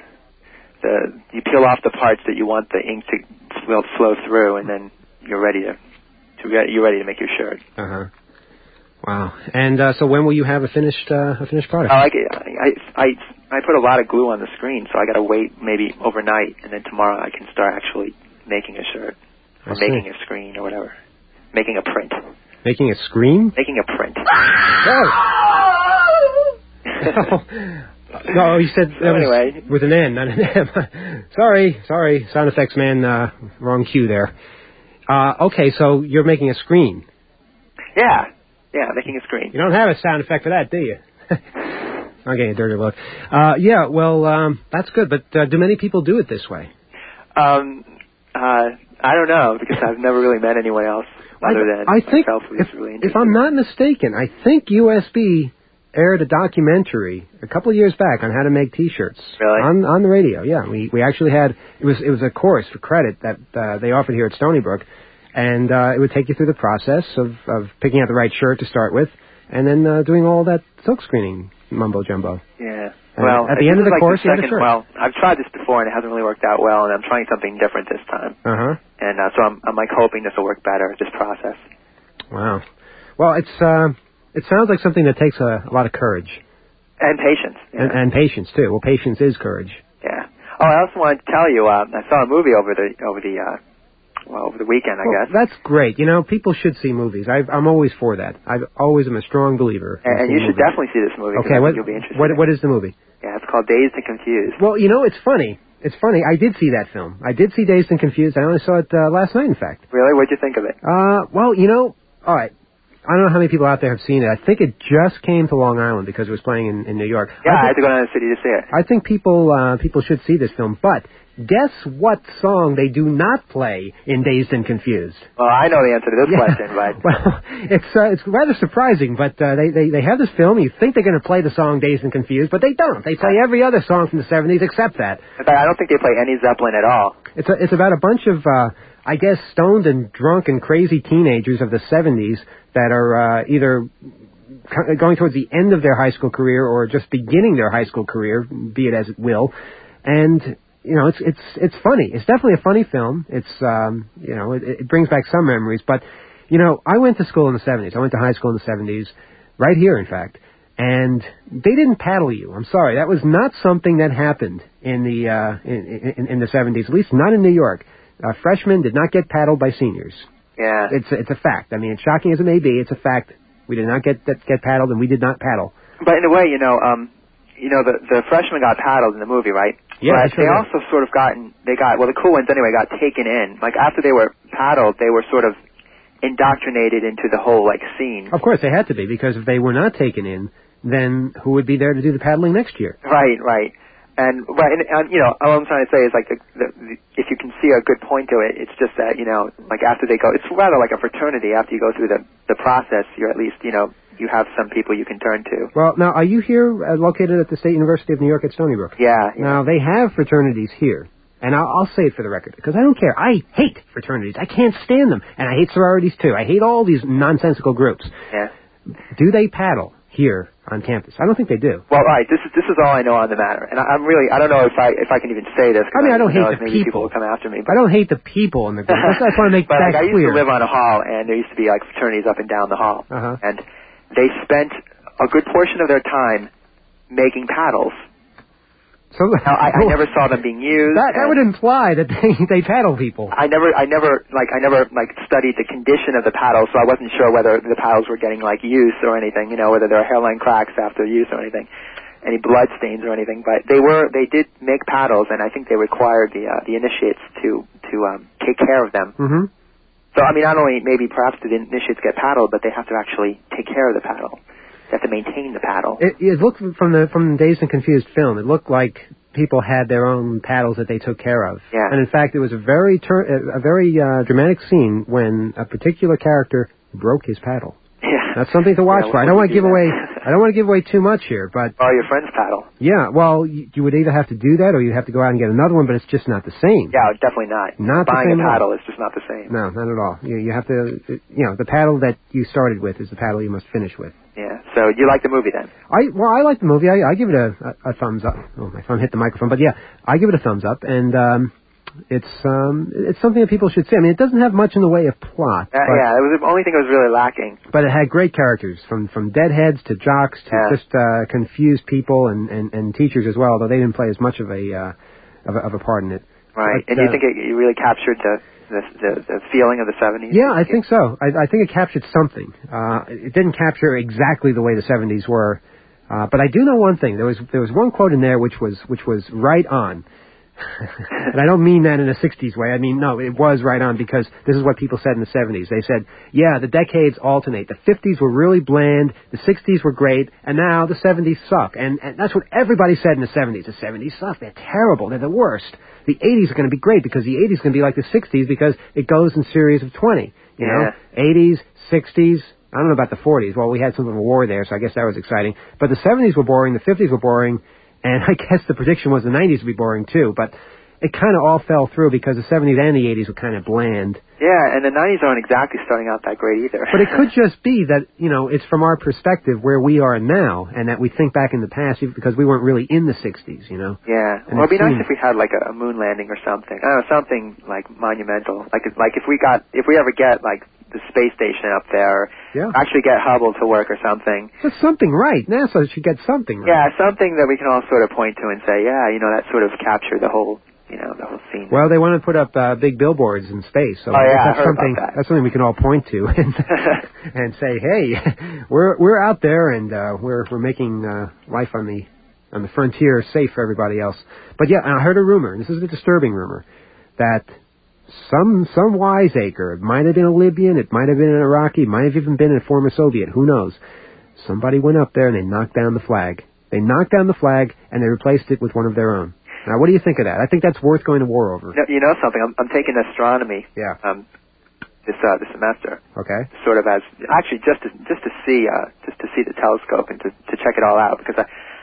the parts that you want the ink to flow through, and then you're ready to make your shirt. Wow. And so when will you have a finished product? I put a lot of glue on the screen, so I got to wait maybe overnight, and then tomorrow I can start actually making a shirt or making a screen or whatever. Making a print. Making a screen? Making a print. No, you said that anyway. Was with an N, not an M. Sorry, sound effects man, wrong cue there. Okay, so you're making a screen. Yeah, making a screen. You don't have a sound effect for that, do you? I'm getting a dirty look. Yeah, well, that's good, but do many people do it this way? I don't know, because I've never really met anyone else other than myself who's really interested. If I'm not mistaken, I think USB aired a documentary a couple of years back on how to make T-shirts. Really? On the radio, yeah. We actually had, it was a course for credit that they offered here at Stony Brook, and it would take you through the process of picking out the right shirt to start with, and then doing all that silk screening mumbo jumbo. Yeah. And well, at the end of the like course, the you had a second, shirt. well, I've tried this before and it hasn't really worked out well, and I'm trying something different this time. Uh-huh. And so I'm like hoping this will work better, this process. Wow. Well, it sounds like something that takes a lot of courage. And patience. Yeah. And patience, too. Well, patience is courage. Yeah. Oh, I also wanted to tell you, I saw a movie over the weekend, I guess. That's great. You know, people should see movies. I'm always for that. I always am a strong believer. And you should definitely see this movie. Okay, you'll be interested. What is the movie? Yeah, it's called Dazed and Confused. Well, you know, it's funny. It's funny. I did see that film. I did see Dazed and Confused. I only saw it last night, in fact. Really? What'd you think of it? Well, you know, all right. I don't know how many people out there have seen it. I think it just came to Long Island because it was playing in New York. Yeah, I had to go down to the city to see it. I think people should see this film. But guess what song they do not play in Dazed and Confused? Well, I know the answer to this question, but... Well, it's rather surprising, but they have this film. You think they're going to play the song Dazed and Confused, but they don't. They play every other song from the 70s except that. In fact, I don't think they play any Zeppelin at all. It's about a bunch of, I guess, stoned and drunk and crazy teenagers of the 70s that are either going towards the end of their high school career or just beginning their high school career, be it as it will. And, you know, it's funny. It's definitely a funny film. It's, you know, it brings back some memories. But, you know, I went to school in the 70s. I went to high school in the 70s, right here, in fact. And they didn't paddle you. I'm sorry. That was not something that happened in the in the 70s, at least not in New York. Freshmen did not get paddled by seniors. Yeah. It's a fact. I mean, shocking as it may be, it's a fact. We did not get paddled, and we did not paddle. But in a way, the freshmen got paddled in the movie, right? Yeah, but they also sort of the cool ones anyway got taken in. Like, after they were paddled, they were sort of indoctrinated into the whole, like, scene. Of course, they had to be, because if they were not taken in, then who would be there to do the paddling next year? Right. And you know, all I'm trying to say is, like, if you can see a good point to it, it's just that, you know, like, after they go, it's rather like a fraternity. After you go through the process, you're at least, you know, you have some people you can turn to. Well, now, are you here located at the State University of New York at Stony Brook? Yeah. Now, they have fraternities here. And I'll say it for the record, because I don't care. I hate fraternities. I can't stand them. And I hate sororities, too. I hate all these nonsensical groups. Yeah. Do they paddle here on campus? I don't think they do. Well, all right. This is all I know on the matter. And I don't know if I can even say this. I mean, I don't hate the maybe people. Will come after me. But I don't hate the people in the group. I just want to make but, that like, clear. I used to live on a hall, and there used to be, like, fraternities up and down the hall. Uh-huh. And they spent a good portion of their time making paddles. So now, I never saw them being used. That would imply that they paddle people. I never studied the condition of the paddles, so I wasn't sure whether the paddles were getting, like, use or anything, you know, whether there were hairline cracks after use or anything, any blood stains or anything. But they did make paddles, and I think they required the initiates to take care of them. Mm-hmm. So, I mean, not only maybe perhaps the initiates get paddled, but they have to actually take care of the paddle. They have to maintain the paddle. It looked from the Dazed and Confused film, it looked like people had their own paddles that they took care of. Yeah. And in fact, it was a very dramatic scene when a particular character broke his paddle. Yeah. That's something to watch for. I don't want to give away too much here, but borrow your friend's paddle. Yeah, well, you would either have to do that or you'd have to go out and get another one, but it's just not the same. Yeah, definitely not. Buying a paddle is just not the same. No, not at all. You have to, you know, the paddle that you started with is the paddle you must finish with. Yeah. So you like the movie then? I like the movie. I give it a thumbs up. Oh, my phone hit the microphone, but yeah, I give it a thumbs up, and it's something that people should see. I mean, it doesn't have much in the way of plot. Yeah, it was the only thing that was really lacking. But it had great characters, from deadheads to jocks to just confused people and teachers as well, though they didn't play as much of a part in it. Right. But, and you think it really captured the feeling of the 70s? Yeah, I think so. I think it captured something. It didn't capture exactly the way the 70s were, but I do know one thing. There was one quote in there which was right on. And I don't mean that in a 60s way. I mean, no, it was right on, because this is what people said in the 70s. They said, yeah, the decades alternate. The 50s were really bland, the 60s were great, and now the 70s suck. And that's what everybody said in the 70s. The 70s suck. They're terrible. They're the worst. The 80s are going to be great, because the 80s is going to be like the 60s, because it goes in series of 20. You know, 80s, 60s. I don't know about the 40s. Well, we had some of a war there, so I guess that was exciting. But the 70s were boring, the 50s were boring, and I guess the prediction was the 90s would be boring too. But it kind of all fell through because the 70s and the 80s were kind of bland. Yeah, and the 90s aren't exactly starting out that great either. But it could just be that, it's from our perspective where we are now, and that we think back in the past because we weren't really in the 60s, Yeah. And Well, it'd be nice if we had like a moon landing or something. I don't know, something like monumental. Like if we ever get like the space station up there, actually get Hubble to work or something. That's something right. NASA should get something right. Yeah, something that we can all sort of point to and say, that sort of captured the whole scene. Well, they want to put up big billboards in space. So I that's heard something. about that. That's something we can all point to and say, hey, we're out there and we're making life on the frontier safe for everybody else. But yeah, I heard a rumor. This is a disturbing rumor that some wiseacre, it might have been a Libyan, it might have been an Iraqi, it might have even been a former Soviet. Who knows? Somebody went up there and they knocked down the flag. They knocked down the flag and they replaced it with one of their own. Now, what do you think of that? I think that's worth going to war over. You know something? I'm taking astronomy. Yeah. This semester. Okay. Sort of as actually just to see the telescope and to check it all out because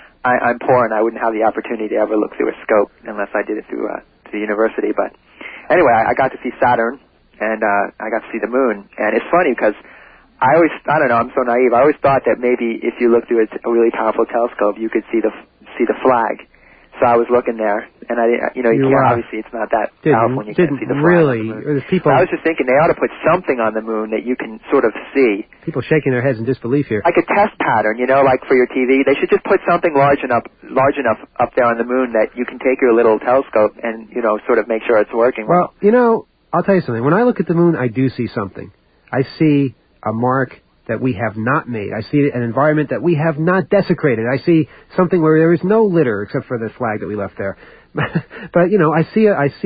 I'm poor and I wouldn't have the opportunity to ever look through a scope unless I did it through the university. But anyway, I got to see Saturn and I got to see the moon. And it's funny because I don't know, I'm so naive. I always thought that maybe if you look through a really powerful telescope, you could see the flag. So I was looking there, and you can't, obviously it's not that powerful when you can't see the flag. Really? People, I was just thinking they ought to put something on the moon that you can sort of see. People shaking their heads in disbelief here. Like a test pattern, like for your TV. They should just put something large enough up there on the moon that you can take your little telescope and, sort of make sure it's working. Well, I'll tell you something. When I look at the moon, I do see something. I see a mark that we have not made. I see an environment that we have not desecrated. I see something where there is no litter except for the flag that we left there. But I see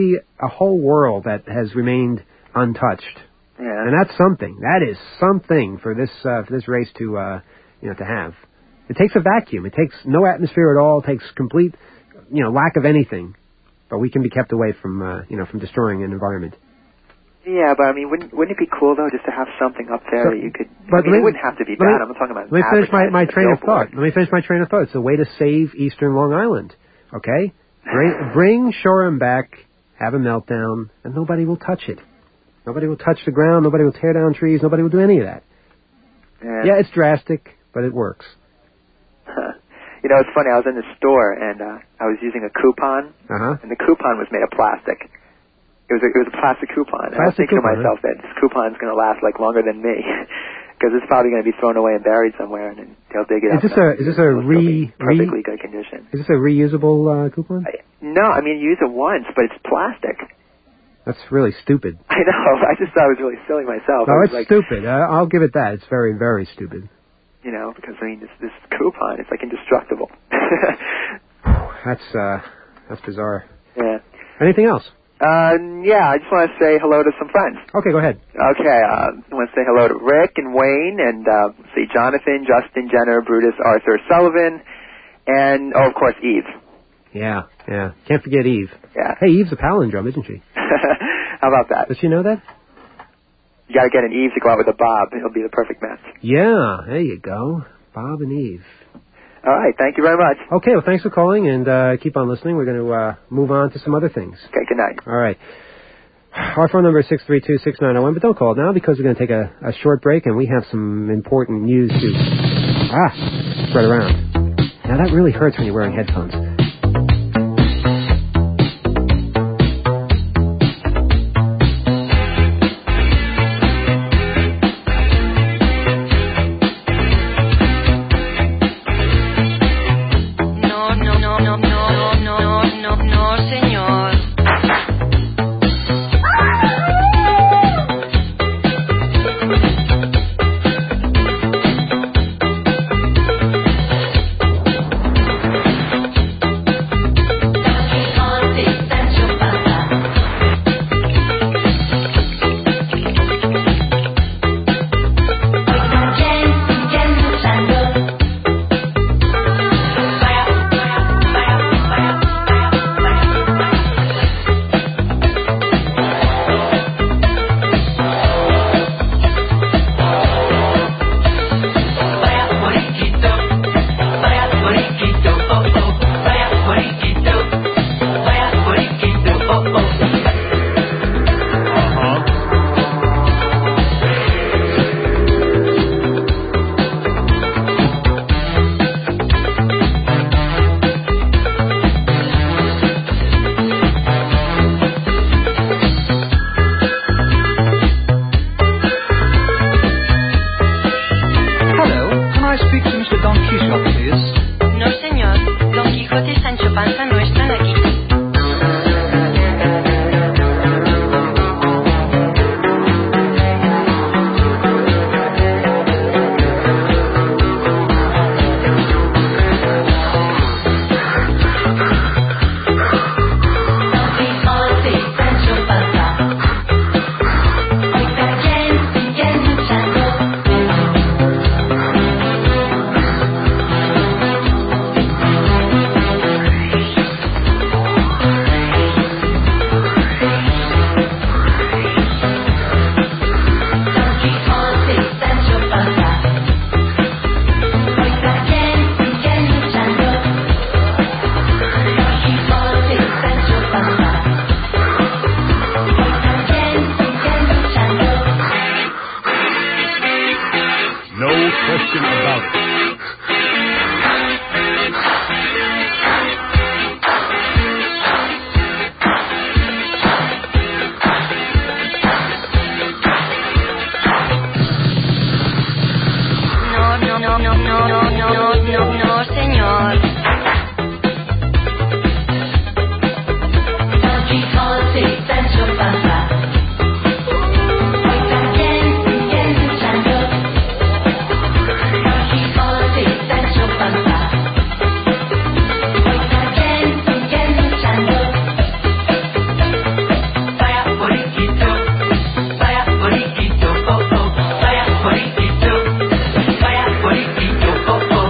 a whole world that has remained untouched. Yeah. And that's something. That is something for this race to have. It takes a vacuum. It takes no atmosphere at all. It takes complete lack of anything. But we can be kept away from from destroying an environment. Yeah, but I mean, wouldn't it be cool though, just to have something up there that you could? But it wouldn't have to be bad. I'm not talking about. Let me finish my train of thought. It's a way to save Eastern Long Island. Okay, bring Shoreham back, have a meltdown, and nobody will touch it. Nobody will touch the ground. Nobody will tear down trees. Nobody will do any of that. Yeah, it's drastic, but it works. It's funny. I was in the store and I was using a coupon, and the coupon was made of plastic. It was a plastic coupon. And I was thinking to myself that this coupon's going to last like longer than me, because it's probably going to be thrown away and buried somewhere, and then they'll dig it up. Is this a perfectly good condition? Is this a reusable coupon? No, I mean you use it once, but it's plastic. That's really stupid. I know. I just thought it was really silly myself. No, it's stupid. I'll give it that. It's very, very stupid. Because I mean this coupon, it's like indestructible. That's bizarre. Yeah. Anything else? Yeah, I just want to say hello to some friends. Okay, go ahead. Okay, I want to say hello to Rick and Wayne, and see Jonathan, Justin, Jenner, Brutus, Arthur, Sullivan, and, of course, Eve. Yeah. Can't forget Eve. Yeah. Hey, Eve's a palindrome, isn't she? How about that? Does she know that? You got to get an Eve to go out with a Bob. It'll be the perfect match. Yeah, there you go. Bob and Eve. All right, thank you very much. Okay, well, thanks for calling, and keep on listening. We're going to move on to some other things. Okay, good night. All right. Our phone number is 632-6901, but don't call it now because we're going to take a short break, and we have some important news to spread around. Now, that really hurts when you're wearing headphones. Panza, please? No, señor. Don Quijote y Sancho Panza no están aquí. No, señor. Don Quijote y Sancho Panza. Hoy también siguen luchando. Don Quijote y Sancho Panza. Hoy también siguen luchando. Vaya boriquito, oh, oh. Vaya boriquito, oh, oh.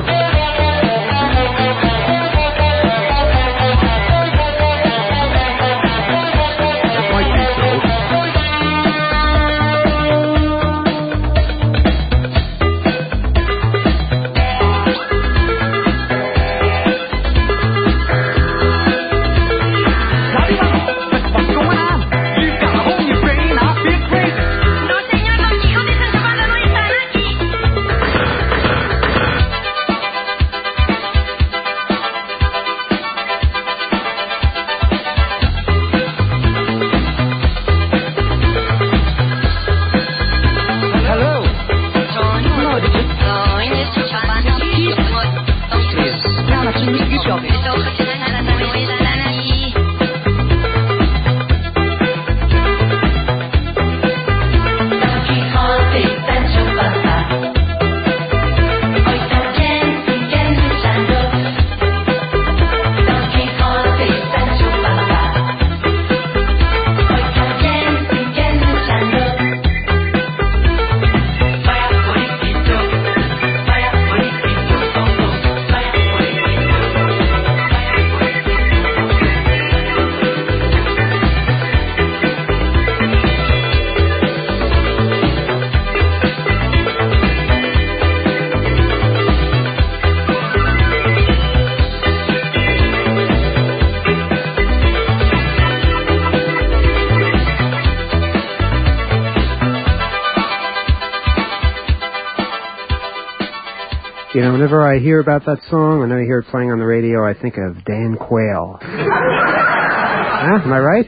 You know, whenever I hear about that song, whenever I hear it playing on the radio, I think of Dan Quayle. Huh? Am I right?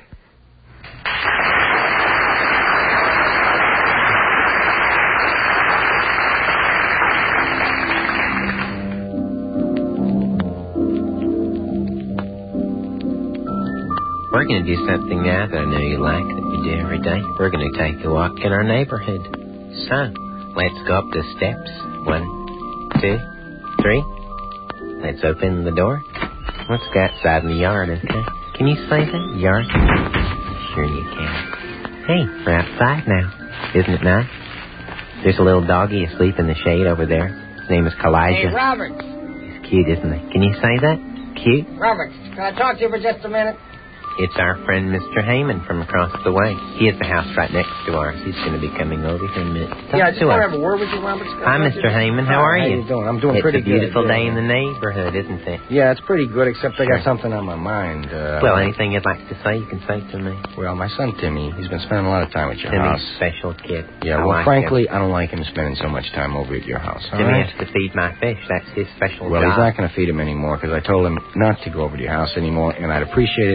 We're going to do something now that I know you like, that we do every day. We're going to take a walk in our neighborhood. So, let's go up the steps. 1, 2, 3. Let's open the door. Let's go outside in the yard, okay? Can you say that? Yard? Sure you can. Hey, we're outside now. Isn't it nice? There's a little doggy asleep in the shade over there. His name is Kalijah. Hey, Robert. He's cute, isn't he? Can you say that? Cute? Robert, can I talk to you for just a minute? It's our friend Mr. Heyman from across the way. He has the house right next to ours. He's going to be coming over here in a minute. I just want to have a word with you, Robert. Hi, Mr. Heyman. How are you? How you doing? I'm doing pretty good. It's a beautiful day in the neighborhood, isn't it? Yeah, it's pretty good, except I got something on my mind. Well, anything you'd like to say, you can say to me. Well, my son Timmy, he's been spending a lot of time at your house. Timmy's a special kid. Yeah, frankly, I don't like him spending so much time over at your house. Timmy has to feed my fish. That's his special job. Well, he's not going to feed him anymore because I told him not to go over to your house anymore, and I'd appreciate it if you'd stay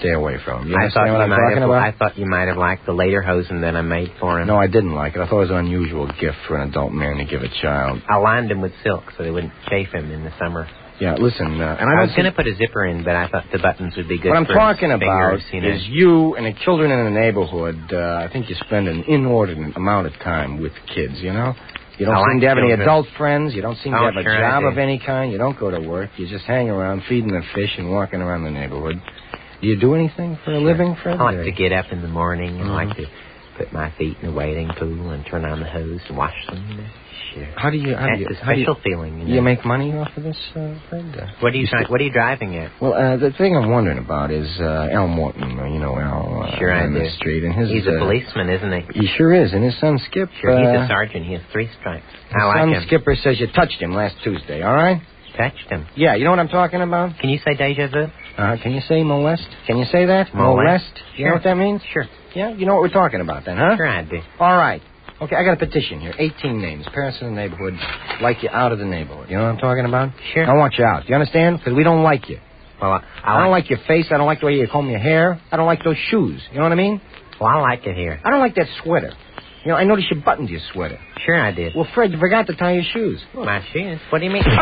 stay away from him. You I understand what I'm talking about? I thought you might have liked the lederhosen that I made for him. No, I didn't like it. I thought it was an unusual gift for an adult man to give a child. I lined them with silk so they wouldn't chafe him in the summer. Yeah, listen, and I was going to put a zipper in, but I thought the buttons would be good. What I'm for talking his about fingers, is you and the children in the neighborhood. I think you spend an inordinate amount of time with kids, you know? You don't seem to have any adult friends. You don't seem to have a job of any kind. You don't go to work. You just hang around feeding the fish and walking around the neighborhood. Do you do anything for a living, Fred? I like to get up in the morning and like to put my feet in the wading pool and turn on the hose and wash them. You know? Sure. That's a special feeling. You know? You make money off of this, Fred? What are you driving at? Well, the thing I'm wondering about is Al Morton. You know Al. Sure, I on do. the street, and he's a policeman, isn't he? He sure is, and his son Skip. Sure, he's a sergeant. He has 3 stripes. His son Skipper says you touched him last Tuesday. All right? Touched him? Yeah. You know what I'm talking about? Can you say deja vu? Can you say molest? Can you say that? Molest? You know what that means? Sure. Yeah. You know what we're talking about then, huh? Sure, I do. All right. Okay, I got a petition here. 18 names. Parents in the neighborhood like you out of the neighborhood. You know what I'm talking about? Sure. I want you out. You understand? Because we don't like you. Well, I don't like your face. I don't like the way you comb your hair. I don't like those shoes. You know what I mean? Well, I like it here. I don't like that sweater. You know, I noticed you buttoned your sweater. Sure, I did. Well, Fred, you forgot to tie your shoes. My shoes? What do you mean? Gee,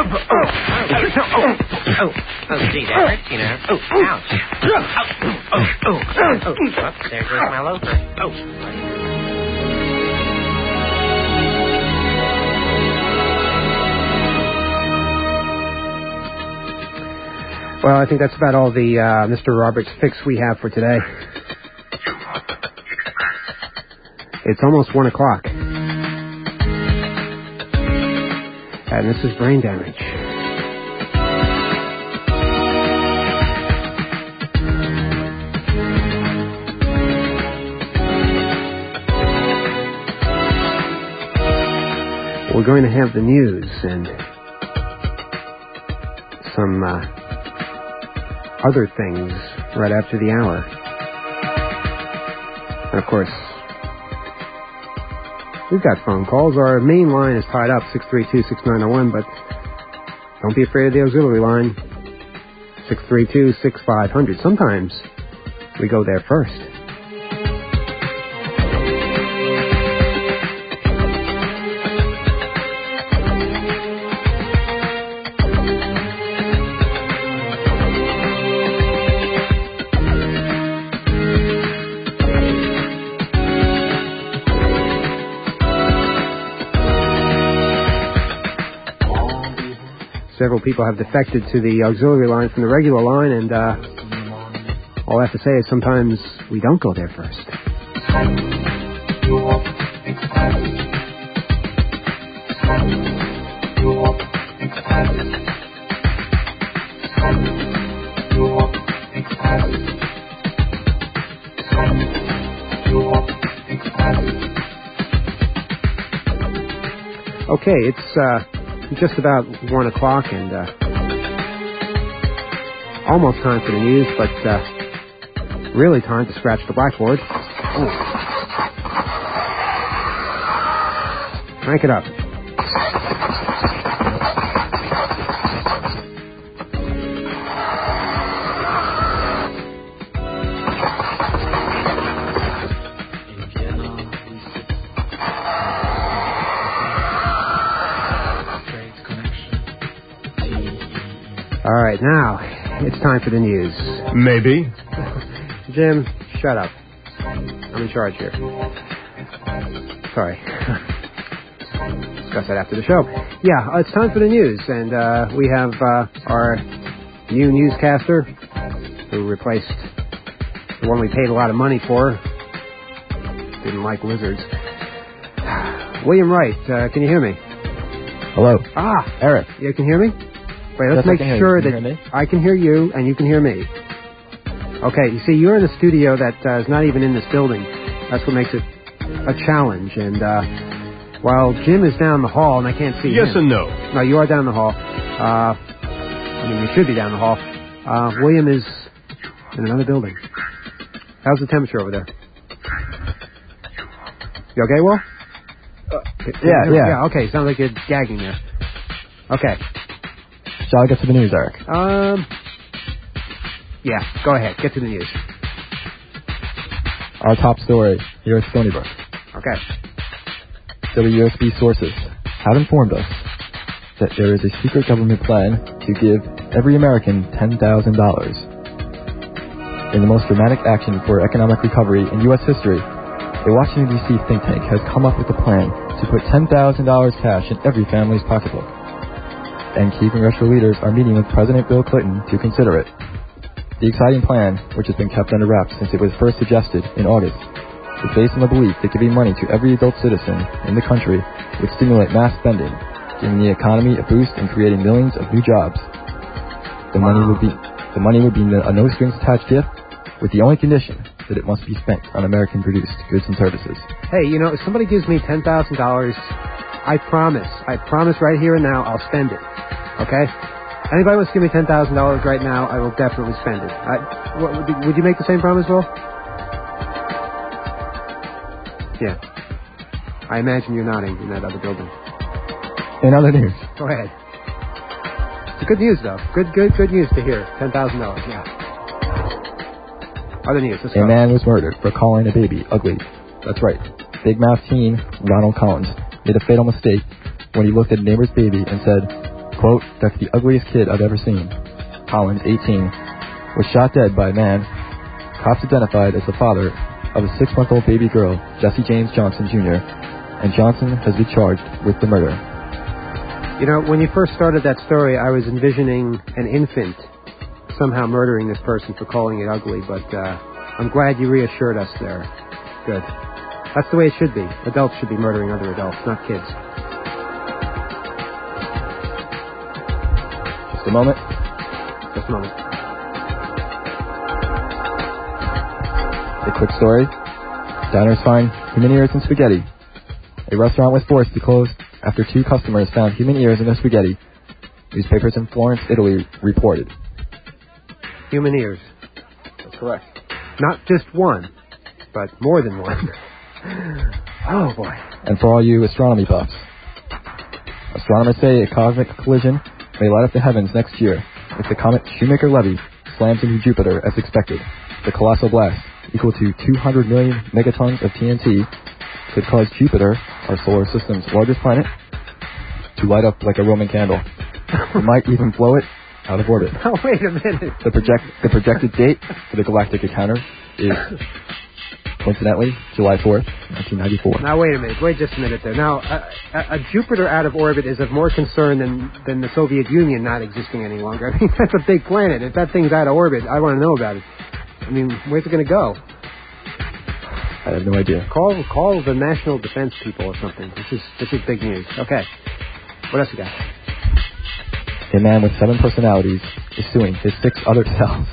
that hurts, you know. Ouch. Oops, there goes my loafer. Well, I think that's about all the Mr. Roberts fix we have for today. It's almost 1 o'clock. And this is Brain Damage. We're going to have the news and some other things right after the hour. And of course, we've got phone calls. Our main line is tied up, 632-6901, but don't be afraid of the auxiliary line, 632-6500. Sometimes we go there first. Several people have defected to the auxiliary line from the regular line, and all I have to say is sometimes we don't go there first. Okay, it's just about 1 o'clock and almost time for the news, but really time to scratch the blackboard. Ooh. Crank it up. All right, now it's time for the news. Maybe. Jim, shut up. I'm in charge here. Sorry. Discuss that after the show. Yeah, it's time for the news, and we have our new newscaster who replaced the one we paid a lot of money for. Didn't like lizards. William Wright, can you hear me? Hello. Ah, Eric. You can hear me? Wait, let's make sure that I can hear you and you can hear me. Okay, you see, you're in a studio that is not even in this building. That's what makes it a challenge. And while Jim is down the hall, and I can't see him. Yes and no. No, you are down the hall. I mean, you should be down the hall. William is in another building. How's the temperature over there? You okay, Will? Yeah. Okay, sounds like you're gagging there. Okay. So I'll get to the news, Eric. Yeah, go ahead. Get to the news. Our top story here at Stony Brook. Okay. WUSB sources have informed us that there is a secret government plan to give every American $10,000. In the most dramatic action for economic recovery in U.S. history, a Washington, D.C. think tank has come up with a plan to put $10,000 cash in every family's pocketbook. And key congressional leaders are meeting with President Bill Clinton to consider it. The exciting plan, which has been kept under wraps since it was first suggested in August, is based on the belief that giving money to every adult citizen in the country would stimulate mass spending, giving the economy a boost and creating millions of new jobs. The money would be a no-strings-attached gift, with the only condition that it must be spent on American-produced goods and services. Hey, if somebody gives me $10,000, I promise right here and now, I'll spend it. Okay? Anybody wants to give me $10,000 right now, I will definitely spend it. Would you make the same promise, Will? Yeah. I imagine you're nodding in that other building. In other news. Go ahead. It's good news, though. Good news to hear. $10,000, yeah. Other news, let's go. A man was murdered for calling a baby ugly. That's right. Big mouth teen Ronald Collins made a fatal mistake when he looked at a neighbor's baby and said, quote, "That's the ugliest kid I've ever seen." Collins, 18, was shot dead by a man cops identified as the father of a 6-month-old baby girl, Jesse James Johnson, Jr., and Johnson has been charged with the murder. When you first started that story, I was envisioning an infant somehow murdering this person for calling it ugly, but I'm glad you reassured us there. Good. That's the way it should be. Adults should be murdering other adults, not kids. Just a moment. A quick story. Diners find human ears in spaghetti. A restaurant was forced to close after 2 customers found human ears in their spaghetti. Newspapers in Florence, Italy reported. Human ears. That's correct. Not just one, but more than one. Oh, boy. And for all you astronomy buffs, astronomers say a cosmic collision may light up the heavens next year if the comet Shoemaker-Levy slams into Jupiter as expected. The colossal blast, equal to 200 million megatons of TNT, could cause Jupiter, our solar system's largest planet, to light up like a Roman candle. It might even blow it out of orbit. Oh, wait a minute. The projected date for the galactic encounter is, coincidentally, July 4th, 1994. Now, wait a minute. Wait just a minute there. Now, a Jupiter out of orbit is of more concern than the Soviet Union not existing any longer. I mean, that's a big planet. If that thing's out of orbit, I want to know about it. I mean, where's it going to go? I have no idea. Call the National Defense people or something. This is big news. Okay. What else you got? A man with 7 personalities is suing his 6 other selves.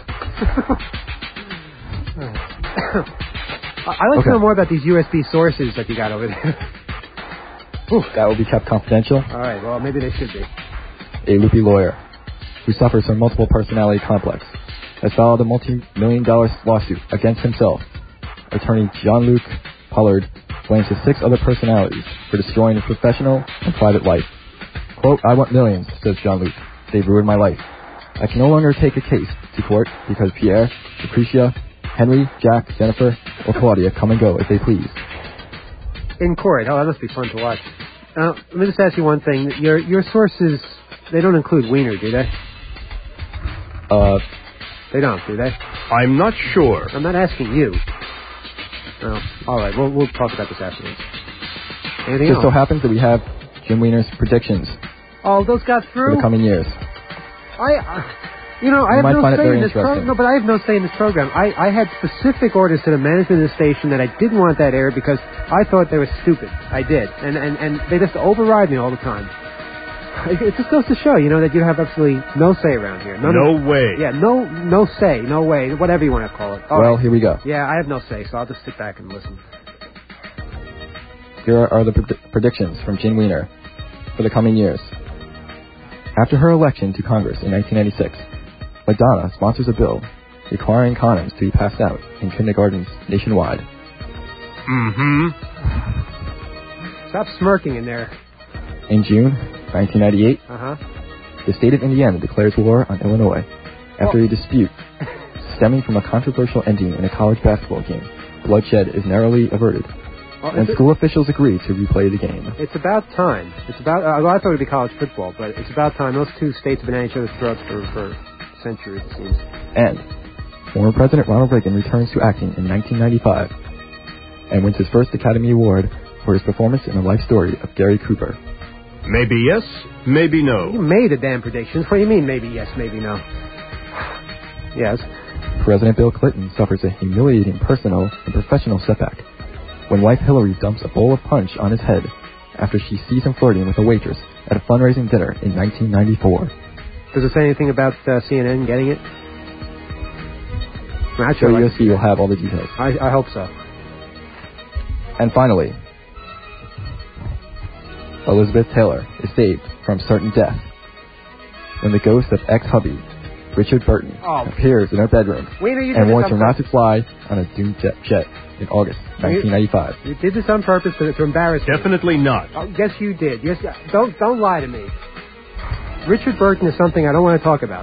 I'd like to know more about these USB sources that you got over there. That will be kept confidential. All right, well, maybe they should be. A loopy lawyer who suffers from multiple personality complex has filed a multi-million-dollar lawsuit against himself. Attorney Jean-Luc Pollard blames his 6 other personalities for destroying his professional and private life. Quote, "I want millions," says Jean-Luc. "They've ruined my life. I can no longer take a case to court because Pierre, Lucretia, Henry, Jack, Jennifer, or Claudia come and go as they please." In court. Oh, that must be fun to watch. Let me just ask you one thing. Your sources, they don't include Wiener, do they? They don't, do they? I'm not sure. I'm not asking you. Oh, all right. We'll talk about this afterwards. Anything else? It so happens that we have Jim Wiener's predictions. Oh, those got through? For the coming years. I have no say in this program. No, but I have no say in this program. I had specific orders to the management of the station that I didn't want that aired because I thought they were stupid. I did. And they just override me all the time. It just goes to show, that you have absolutely no say around here. No way. Yeah, no say, no way, whatever you want to call it. All well, right. Here we go. Yeah, I have no say, so I'll just sit back and listen. Here are the predictions from Jim Wiener for the coming years. After her election to Congress in 1996, Madonna sponsors a bill requiring condoms to be passed out in kindergartens nationwide. Mm-hmm. Stop smirking in there. In June 1998, Uh-huh. the state of Indiana declares war on Illinois after a dispute stemming from a controversial ending in a college basketball game. Bloodshed is narrowly averted when school officials agree to replay the game. It's about time. I thought it would be college football, but it's about time. Those two states have been at each other's throats for centuries, it seems. And former President Ronald Reagan returns to acting in 1995 and wins his first Academy Award for his performance in the life story of Gary Cooper. Maybe yes, maybe no. You made the damn predictions. What do you mean, maybe yes, maybe no? Yes. President Bill Clinton suffers a humiliating personal and professional setback when wife Hillary dumps a bowl of punch on his head after she sees him flirting with a waitress at a fundraising dinner in 1994. Does it say anything about CNN getting it? WSB will have all the details. I hope so. And finally, Elizabeth Taylor is saved from certain death when the ghost of ex-hubby, Richard Burton, appears in her bedroom and warns her not to fly on a doomed jet in August 1995. You did this on purpose to embarrass me. Definitely not. Oh, yes, you did. Yes, don't lie to me. Richard Burton is something I don't want to talk about.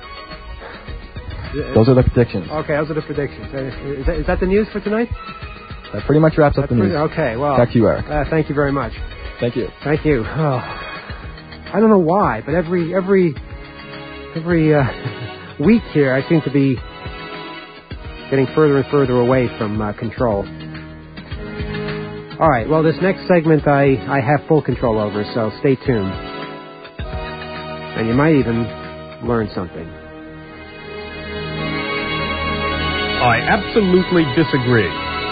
Those are the predictions. Okay, those are the predictions. Is that the news for tonight? That pretty much wraps up the news. Okay, well. Back to you, Eric. Thank you very much. Thank you. Thank you. Oh, I don't know why, but every week here, I seem to be getting further and further away from control. All right, well, this next segment I have full control over, so stay tuned. And you might even learn something. I absolutely disagree.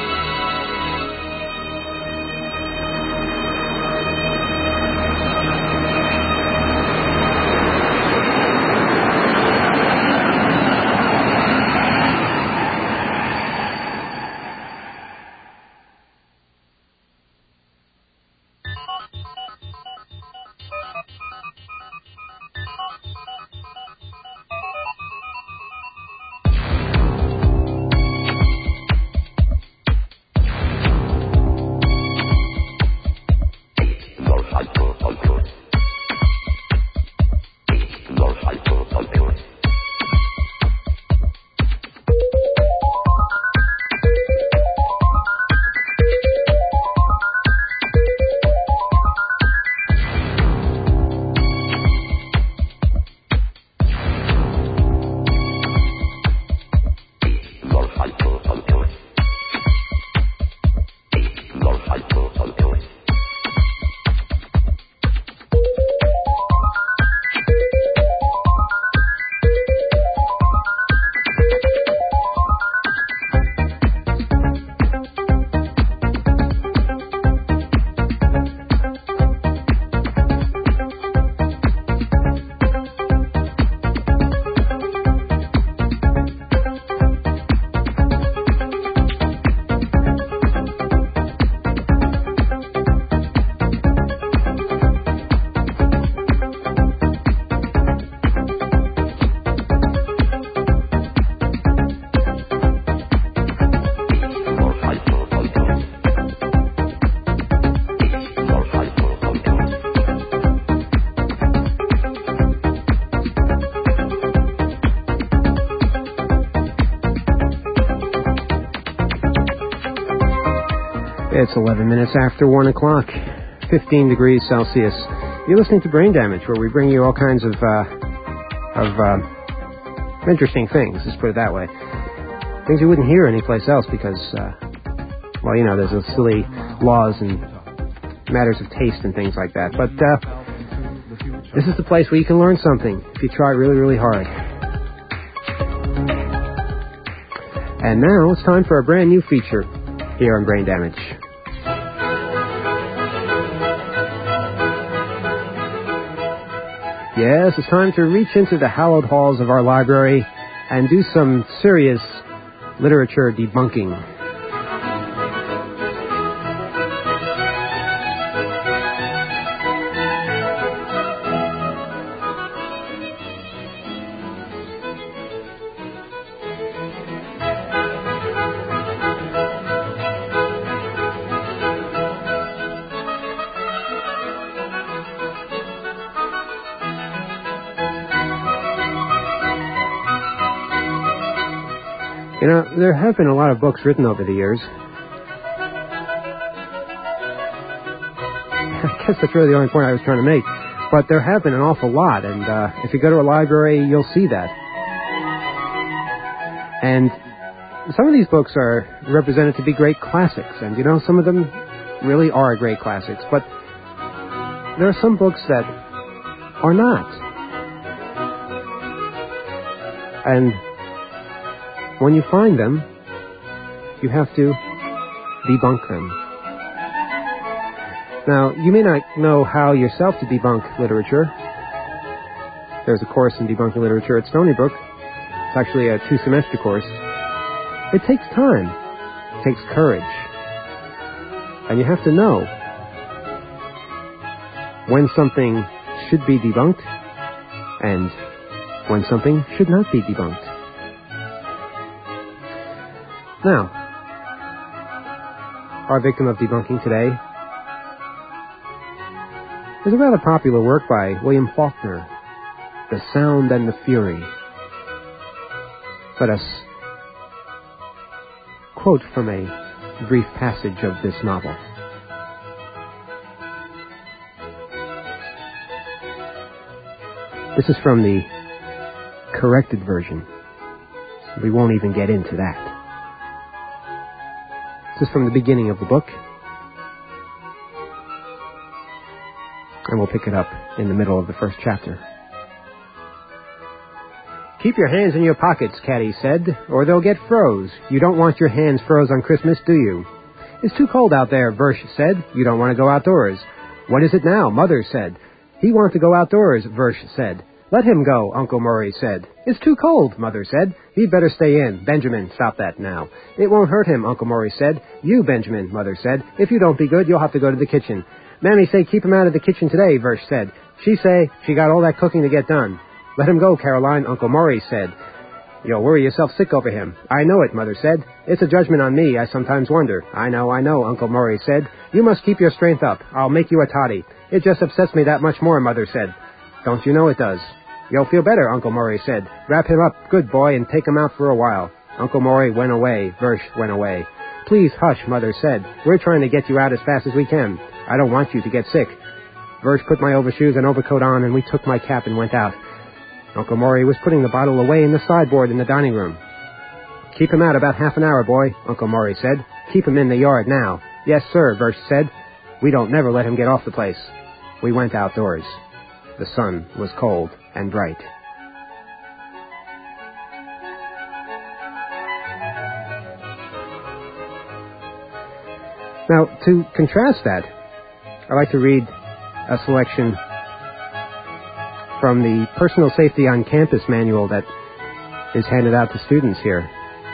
It's 11 minutes after 1 o'clock, 15 degrees Celsius. You're listening to Brain Damage, where we bring you all kinds of interesting things, let's put it that way. Things you wouldn't hear anyplace else because, well, you know, there's those silly laws and matters of taste and things like that. But this is the place where you can learn something if you try really, really hard. And now it's time for a brand new feature here on Brain Damage. Yes, it's time to reach into the hallowed halls of our library and do some serious literature debunking. You know, there have been a lot of books written over the years. I guess that's really the only point I was trying to make. But there have been an awful lot, and if you go to a library, you'll see that. And some of these books are represented to be great classics, and you know, some of them really are great classics, but there are some books that are not. And when you find them, you have to debunk them. Now, you may not know how yourself to debunk literature. There's a course in debunking literature at Stony Brook. It's actually a 2-semester course. It takes time. It takes courage. And you have to know when something should be debunked and when something should not be debunked. Now, our victim of debunking today is a rather popular work by William Faulkner, The Sound and the Fury. Let us quote from a brief passage of this novel. This is from the corrected version. We won't even get into that. This is from the beginning of the book, and we'll pick it up in the middle of the first chapter. Keep your hands in your pockets, Caddy said, or they'll get froze. You don't want your hands froze on Christmas, do you? It's too cold out there, Versh said. You don't want to go outdoors. What is it now? Mother said. He wants to go outdoors, Versh said. Let him go, Uncle Murray said. It's too cold, Mother said. He'd better stay in. Benjamin, stop that now. It won't hurt him, Uncle Murray said. You, Benjamin, Mother said. If you don't be good, you'll have to go to the kitchen. Mammy say keep him out of the kitchen today, Versh said. She say she got all that cooking to get done. Let him go, Caroline, Uncle Murray said. You'll worry yourself sick over him. I know it, Mother said. It's a judgment on me, I sometimes wonder. I know, Uncle Murray said. You must keep your strength up. I'll make you a toddy. It just upsets me that much more, Mother said. Don't you know it does? You'll feel better, Uncle Murray said. Wrap him up, good boy, and take him out for a while. Uncle Murray went away. Versh went away. Please hush, Mother said. We're trying to get you out as fast as we can. I don't want you to get sick. Versh put my overshoes and overcoat on, and we took my cap and went out. Uncle Murray was putting the bottle away in the sideboard in the dining room. Keep him out about half an hour, boy, Uncle Murray said. Keep him in the yard now. Yes, sir, Versh said. We don't never let him get off the place. We went outdoors. The sun was cold and bright. Now, to contrast that, I'd like to read a selection from the Personal Safety on Campus manual that is handed out to students here.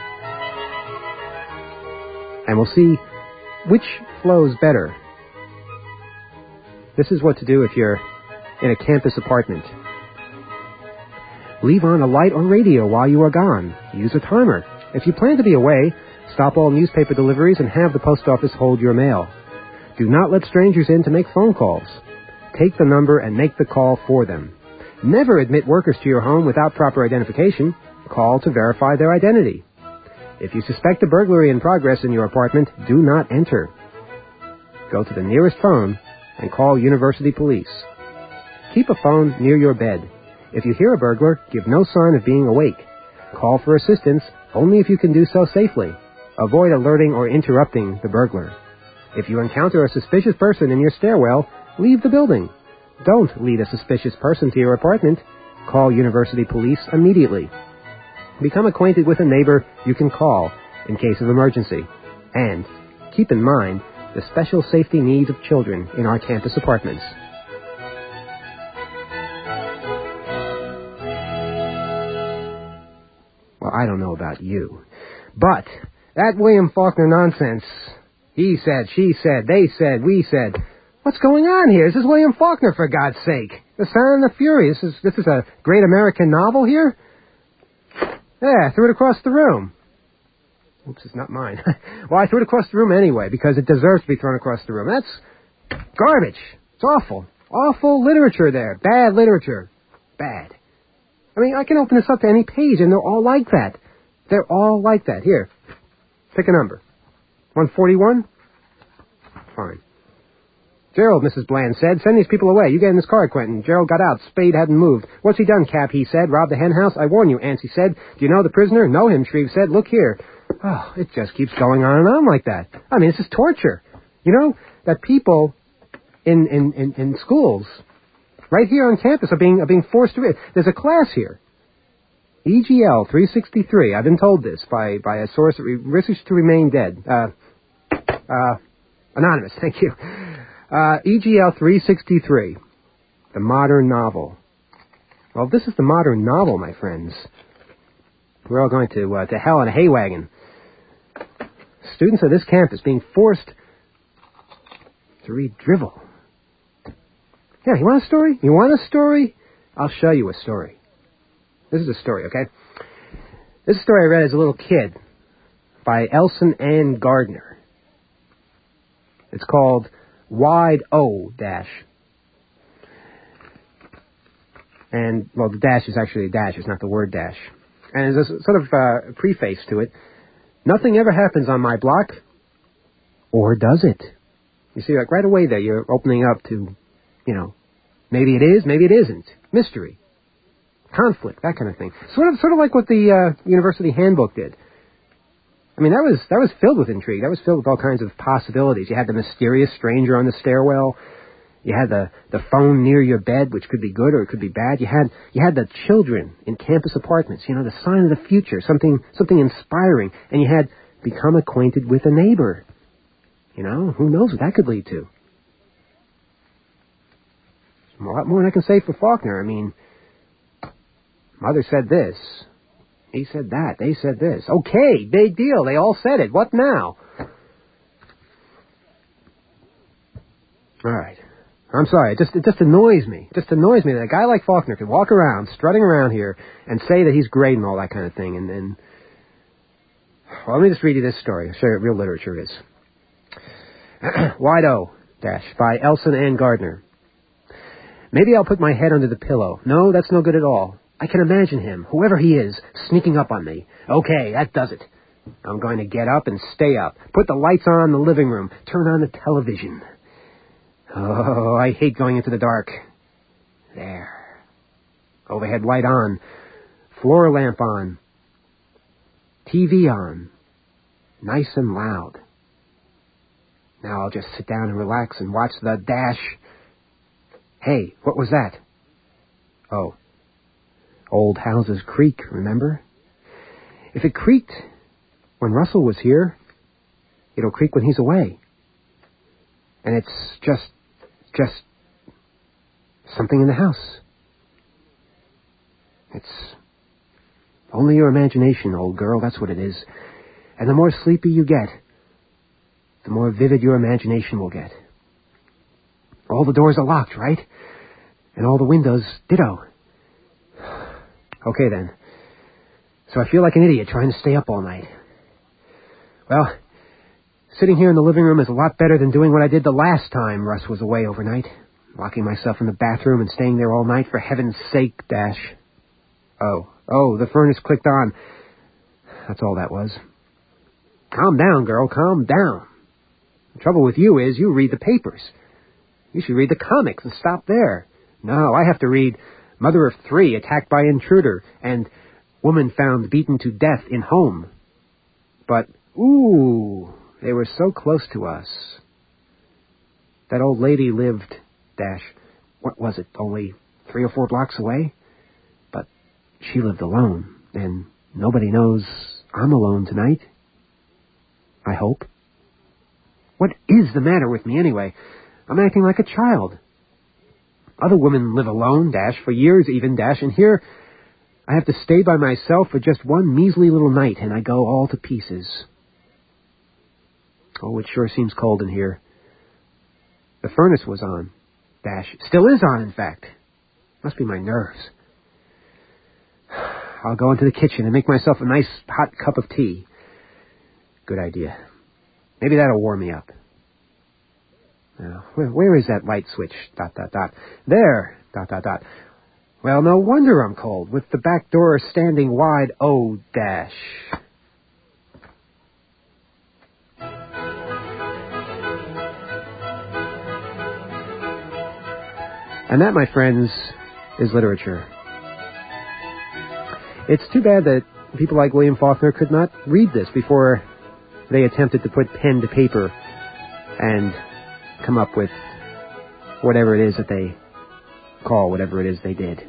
And we'll see which flows better. This is what to do if you're in a campus apartment. Leave on a light or radio while you are gone. Use a timer. If you plan to be away, stop all newspaper deliveries and have the post office hold your mail. Do not let strangers in to make phone calls. Take the number and make the call for them. Never admit workers to your home without proper identification. Call to verify their identity. If you suspect a burglary in progress in your apartment, do not enter. Go to the nearest phone and call University Police. Keep a phone near your bed. If you hear a burglar, give no sign of being awake. Call for assistance only if you can do so safely. Avoid alerting or interrupting the burglar. If you encounter a suspicious person in your stairwell, leave the building. Don't lead a suspicious person to your apartment. Call University Police immediately. Become acquainted with a neighbor you can call in case of emergency. And keep in mind the special safety needs of children in our campus apartments. Well, I don't know about you, but that William Faulkner nonsense, he said, she said, they said, we said, what's going on here? This is William Faulkner, for God's sake. The Sound and the Fury. This is a great American novel here? Yeah, I threw it across the room. Oops, it's not mine. Well, I threw it across the room anyway, because it deserves to be thrown across the room. That's garbage. It's awful. Awful literature there. Bad literature. Bad. I mean, I can open this up to any page, and they're all like that. They're all like that. Here, pick a number. 141? Fine. Gerald, Mrs. Bland said, send these people away. You get in this car, Quentin. Gerald got out. Spade hadn't moved. What's he done, Cap? He said. Robbed the hen house? I warn you, Anstey said. Do you know the prisoner? Know him, Shreve said. Look here. Oh, it just keeps going on and on like that. I mean, this is torture. You know, that people in schools, right here on campus, are being forced to read. There's a class here. EGL 363. I've been told this by a source that wishes to remain dead. Anonymous, thank you. EGL 363, the modern novel. Well, this is the modern novel, my friends. We're all going to hell in a hay wagon. Students of this campus being forced to read drivel. Yeah, you want a story? You want a story? I'll show you a story. This is a story, okay? This is a story I read as a little kid by Elson Ann Gardner. It's called Wide O Dash. And, well, the dash is actually a dash. It's not the word dash. And there's a sort of preface to it. Nothing ever happens on my block. Or does it? You see, like right away there, you're opening up to, you know, maybe it is, maybe it isn't. Mystery. Conflict, that kind of thing. Sort of like what the University Handbook did. I mean, that was filled with intrigue. That was filled with all kinds of possibilities. You had the mysterious stranger on the stairwell. You had the phone near your bed, which could be good or it could be bad. You had the children in campus apartments. You know, the sign of the future, something inspiring. And you had become acquainted with a neighbor. You know, who knows what that could lead to? A lot more than I can say for Faulkner. I mean, Mother said this. He said that. They said this. Okay, big deal. They all said it. What now? All right. I'm sorry. It just annoys me. It just annoys me that a guy like Faulkner could walk around, strutting around here, and say that he's great and all that kind of thing. And well, let me just read you this story. I'll show you what real literature is. Wide O Dash by Elson Ann Gardner. Maybe I'll put my head under the pillow. No, that's no good at all. I can imagine him, whoever he is, sneaking up on me. Okay, that does it. I'm going to get up and stay up. Put the lights on in the living room. Turn on the television. Oh, I hate going into the dark. There. Overhead light on. Floor lamp on. TV on. Nice and loud. Now I'll just sit down and relax and watch the dash. Hey, what was that? Oh. Old houses creak, remember? If it creaked when Russell was here, it'll creak when he's away. And it's just something in the house. It's only your imagination, old girl, that's what it is. And the more sleepy you get, the more vivid your imagination will get. All the doors are locked, right? And all the windows, ditto. Okay, then. So I feel like an idiot trying to stay up all night. Well, sitting here in the living room is a lot better than doing what I did the last time Russ was away overnight. Locking myself in the bathroom and staying there all night, for heaven's sake, dash. Oh, the furnace clicked on. That's all that was. Calm down, girl, calm down. The trouble with you is you read the papers. You should read the comics and stop there. No, I have to read Mother of Three Attacked by Intruder and Woman Found Beaten to Death in Home. But, ooh, they were so close to us. That old lady lived, dash, what was it, only 3 or 4 blocks away? But she lived alone, and nobody knows I'm alone tonight. I hope. What is the matter with me anyway? I'm acting like a child. Other women live alone, dash, for years even, dash, and here I have to stay by myself for just one measly little night, and I go all to pieces. Oh, it sure seems cold in here. The furnace was on, dash, still is on, in fact. Must be my nerves. I'll go into the kitchen and make myself a nice hot cup of tea. Good idea. Maybe that'll warm me up. Now, where is that light switch? ... There. ... Well, no wonder I'm cold, with the back door standing wide. Oh, dash. And that, my friends, is literature. It's too bad that people like William Faulkner could not read this before they attempted to put pen to paper and come up with whatever it is that they call whatever it is they did.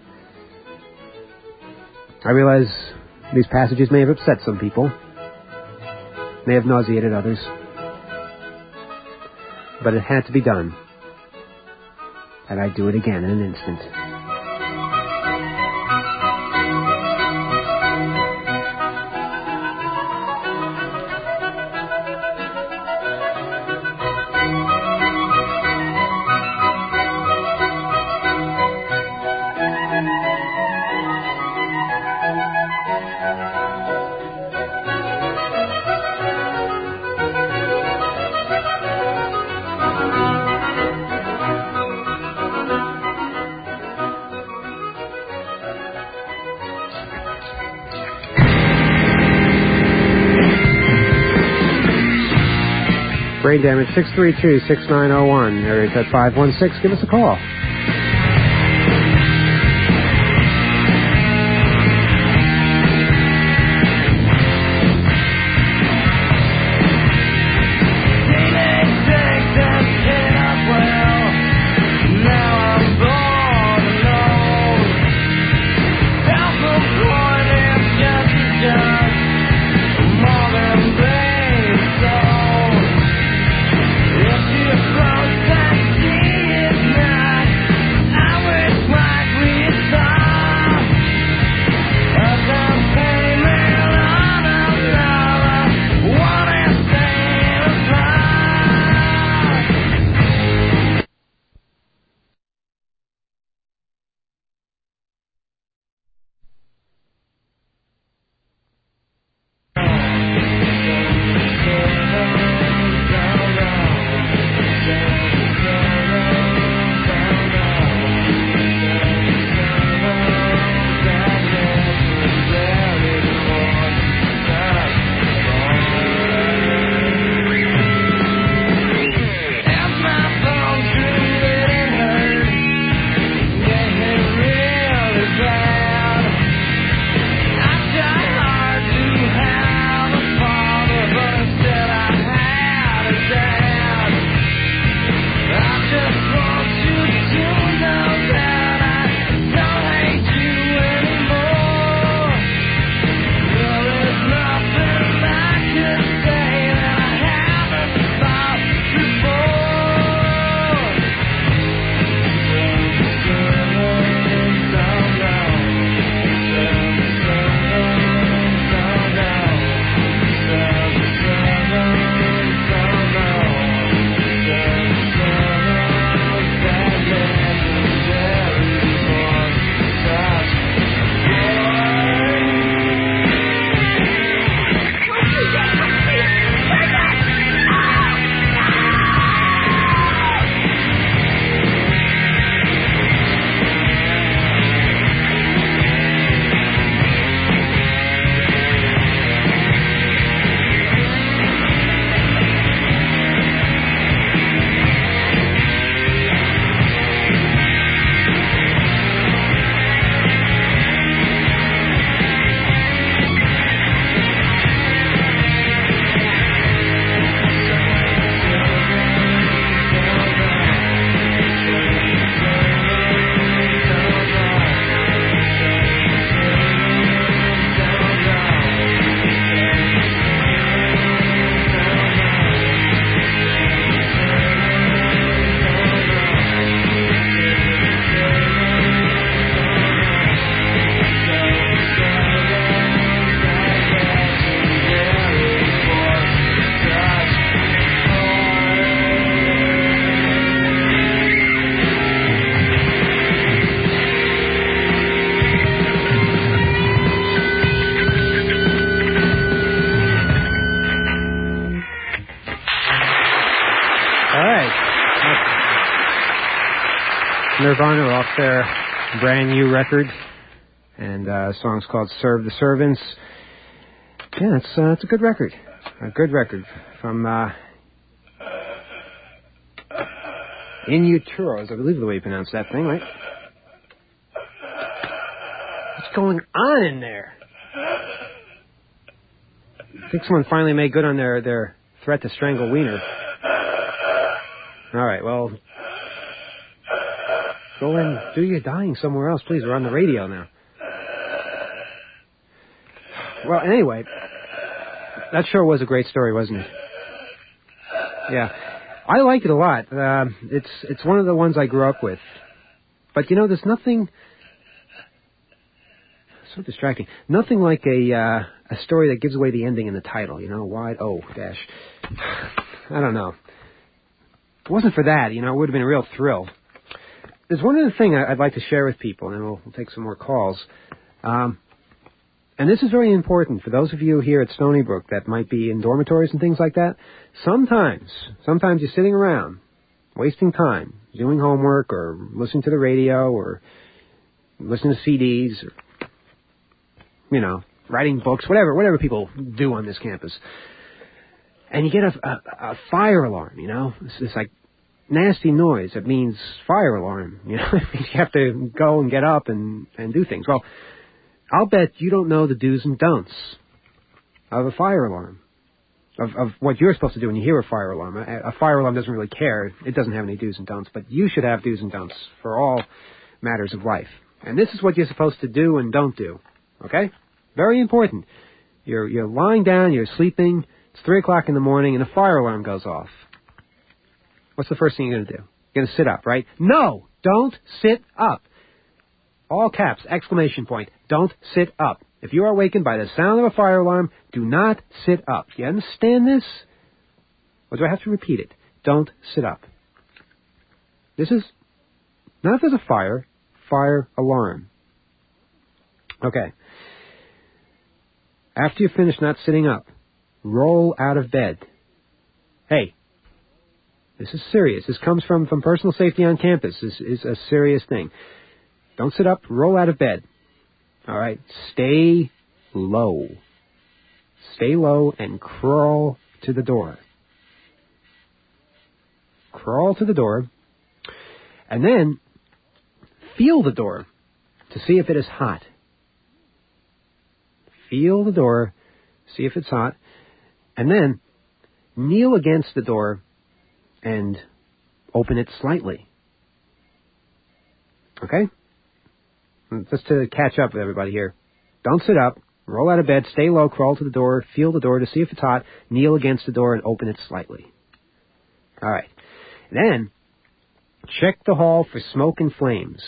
I realize these passages may have upset some people, may have nauseated others, but it had to be done. And I'd do it again in an instant. Brain damage, 632-6901. Area code 516. Give us a call. Nirvana off their brand new record, and the song's called Serve the Servants. Yeah, it's a good record. A good record from In Uteros, I believe is the way you pronounce that thing, right? What's going on in there? I think someone finally made good on their threat to strangle Wiener. All right, well, go and do your dying somewhere else, please. We're on the radio now. Well, anyway, that sure was a great story, wasn't it? Yeah, I liked it a lot. It's one of the ones I grew up with. But, you know, there's nothing... So distracting. Nothing like a story that gives away the ending in the title, you know, wide O dash. I don't know. If it wasn't for that, you know, it would have been a real thrill. There's one other thing I'd like to share with people, and then we'll take some more calls. And this is very important for those of you here at Stony Brook that might be in dormitories and things like that. Sometimes you're sitting around, wasting time, doing homework or listening to the radio or listening to CDs or, you know, writing books, whatever people do on this campus. And you get a fire alarm, you know, this like nasty noise. It means fire alarm, you know. It means you have to go and get up and do things. Well, I'll bet you don't know the do's and don'ts of a fire alarm, of what you're supposed to do when you hear a fire alarm. A fire alarm doesn't really care. It doesn't have any do's and don'ts, but you should have do's and don'ts for all matters of life. And this is what you're supposed to do and don't do. Okay? Very important. You're lying down, you're sleeping, it's 3 o'clock in the morning, and a fire alarm goes off. What's the first thing you're going to do? You're going to sit up, right? No! Don't sit up! All caps, exclamation point. Don't sit up. If you are awakened by the sound of a fire alarm, do not sit up. Do you understand this? Or do I have to repeat it? Don't sit up. This is, not if there's a fire alarm. Okay. After you finish not sitting up, roll out of bed. Hey, this is serious. This comes from personal safety on campus. This is a serious thing. Don't sit up, roll out of bed. All right, stay low. Stay low and crawl to the door. Crawl to the door, and then feel the door to see if it is hot. Feel the door, see if it's hot, and then kneel against the door and open it slightly. Okay? Just to catch up with everybody here. Don't sit up, roll out of bed, stay low, crawl to the door, feel the door to see if it's hot, kneel against the door and open it slightly. All right. Then, check the hall for smoke and flames.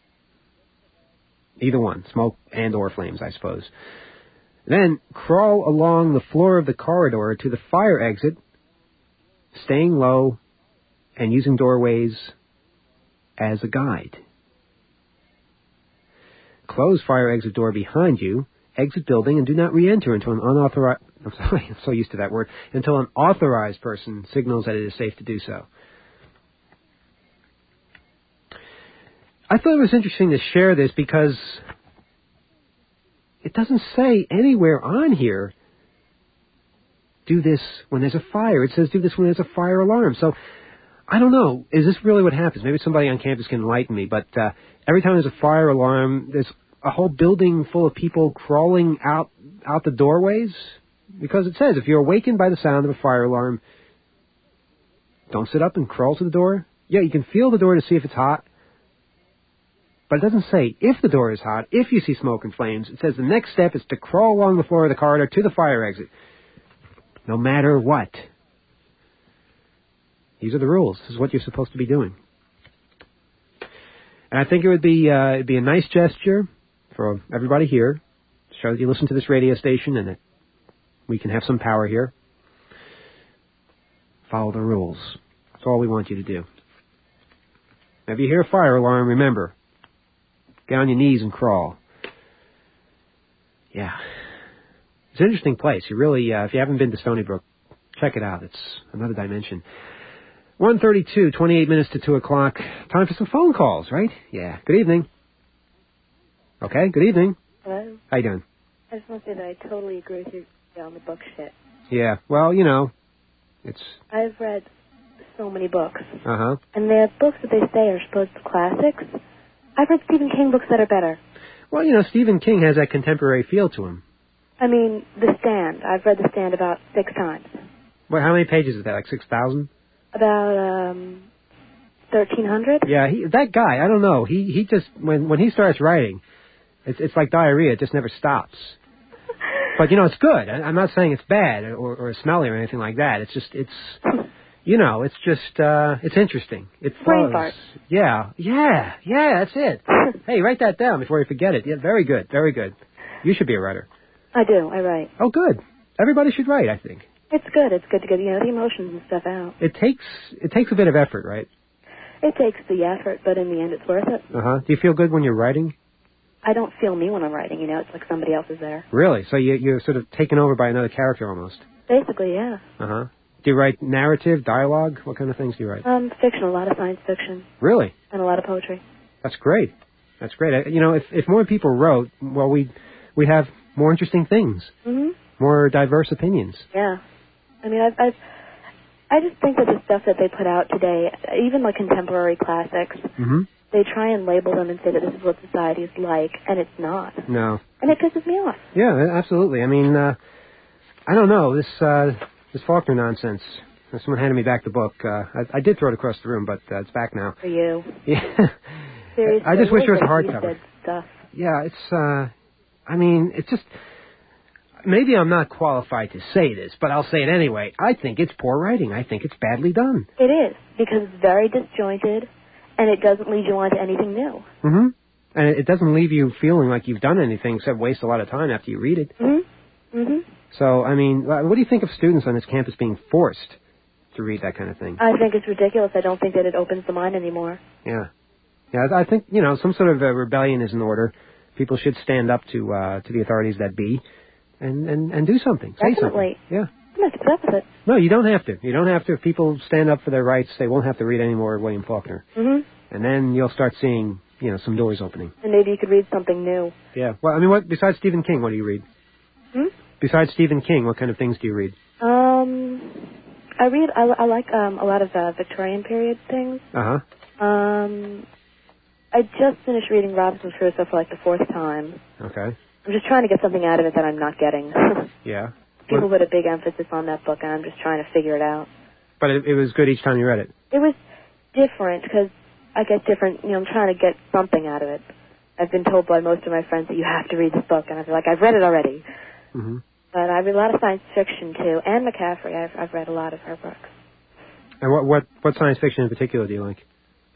Either one, smoke and or flames, I suppose. Then, crawl along the floor of the corridor to the fire exit, staying low and using doorways as a guide. Close fire exit door behind you, exit building, and do not re-enter until an unauthorized... I'm sorry, I'm so used to that word. Until an authorized person signals that it is safe to do so. I thought it was interesting to share this because it doesn't say anywhere on here, do this when there's a fire. It says do this when there's a fire alarm. So, I don't know. Is this really what happens? Maybe somebody on campus can enlighten me, but every time there's a fire alarm, there's a whole building full of people crawling out the doorways? Because it says if you're awakened by the sound of a fire alarm, don't sit up and crawl to the door. Yeah, you can feel the door to see if it's hot, but it doesn't say if the door is hot, if you see smoke and flames. It says the next step is to crawl along the floor of the corridor to the fire exit, no matter what. These are the rules. This is what you're supposed to be doing. And I think it would be it'd be a nice gesture for everybody here to show that you listen to this radio station and that we can have some power here. Follow the rules. That's all we want you to do. Now, if you hear a fire alarm, remember, get on your knees and crawl. Yeah. It's an interesting place. You really, if you haven't been to Stony Brook, check it out. It's another dimension. 1:32, 28 minutes to 2 o'clock. Time for some phone calls, right? Yeah. Good evening. Okay, good evening. Hello. How you doing? I just want to say that I totally agree with you on the book shit. Yeah, well, you know, it's... I've read so many books. Uh-huh. And the books that they say are supposed to be classics. I've read Stephen King books that are better. Well, you know, Stephen King has that contemporary feel to him. I mean, The Stand. I've read The Stand about 6 times. Well, how many pages is that, like 6,000? About, 1,300? Yeah, that guy, I don't know. He just, when he starts writing, it's like diarrhea. It just never stops. But, you know, it's good. I'm not saying it's bad or smelly or anything like that. It's just, you know, it's just, it's interesting. It Brain fart. Yeah, that's it. Hey, write that down before you forget it. Yeah, very good, very good. You should be a writer. I do, I write. Oh, good. Everybody should write, I think. It's good to get, you know, the emotions and stuff out. It takes a bit of effort, right? It takes the effort, but in the end it's worth it. Uh-huh. Do you feel good when you're writing? I don't feel me when I'm writing, you know, it's like somebody else is there. Really? So you're sort of taken over by another character almost? Basically, yeah. Uh-huh. Do you write narrative, dialogue? What kind of things do you write? Fiction, a lot of science fiction. Really? And a lot of poetry. That's great. That's great. You know, if more people wrote, well, we'd have more interesting things. Mm-hmm. More diverse opinions. Yeah. I mean, I just think that the stuff that they put out today, even like contemporary classics, mm-hmm. they try and label them and say that this is what society is like, and it's not. No. And it pisses me off. Yeah, absolutely. I mean, I don't know, this Faulkner nonsense. Someone handed me back the book. I did throw it across the room, but it's back now. For you. Yeah. Seriously. I just wish it was a like hardcover. Stuff. Yeah, it's, I mean, it's just... Maybe I'm not qualified to say this, but I'll say it anyway. I think it's poor writing. I think it's badly done. It is, because it's very disjointed, and it doesn't lead you on to anything new. Mm-hmm. And it doesn't leave you feeling like you've done anything except waste a lot of time after you read it. Mm-hmm. Mm-hmm. So, I mean, what do you think of students on this campus being forced to read that kind of thing? I think it's ridiculous. I don't think that it opens the mind anymore. Yeah. Yeah, I think, you know, some sort of rebellion is in order. People should stand up to the authorities that be. And do something. Definitely. Say something. Yeah. I'm not upset with it. No, you don't have to. You don't have to. If people stand up for their rights, they won't have to read any more William Faulkner. Mm-hmm. And then you'll start seeing, you know, some doors opening. And maybe you could read something new. Yeah. Well, I mean, what besides Stephen King, what do you read? Besides Stephen King, what kind of things do you read? I like a lot of Victorian period things. Uh-huh. I just finished reading Robinson Crusoe for like the 4th time. Okay. I'm just trying to get something out of it that I'm not getting. Yeah. People put a big emphasis on that book, and I'm just trying to figure it out. But it was good each time you read it? It was different, because I get different, you know, I'm trying to get something out of it. I've been told by most of my friends that you have to read this book, and I'm like, I've read it already. Mm-hmm. But I read a lot of science fiction, too. Anne McCaffrey, I've read a lot of her books. And what science fiction in particular do you like?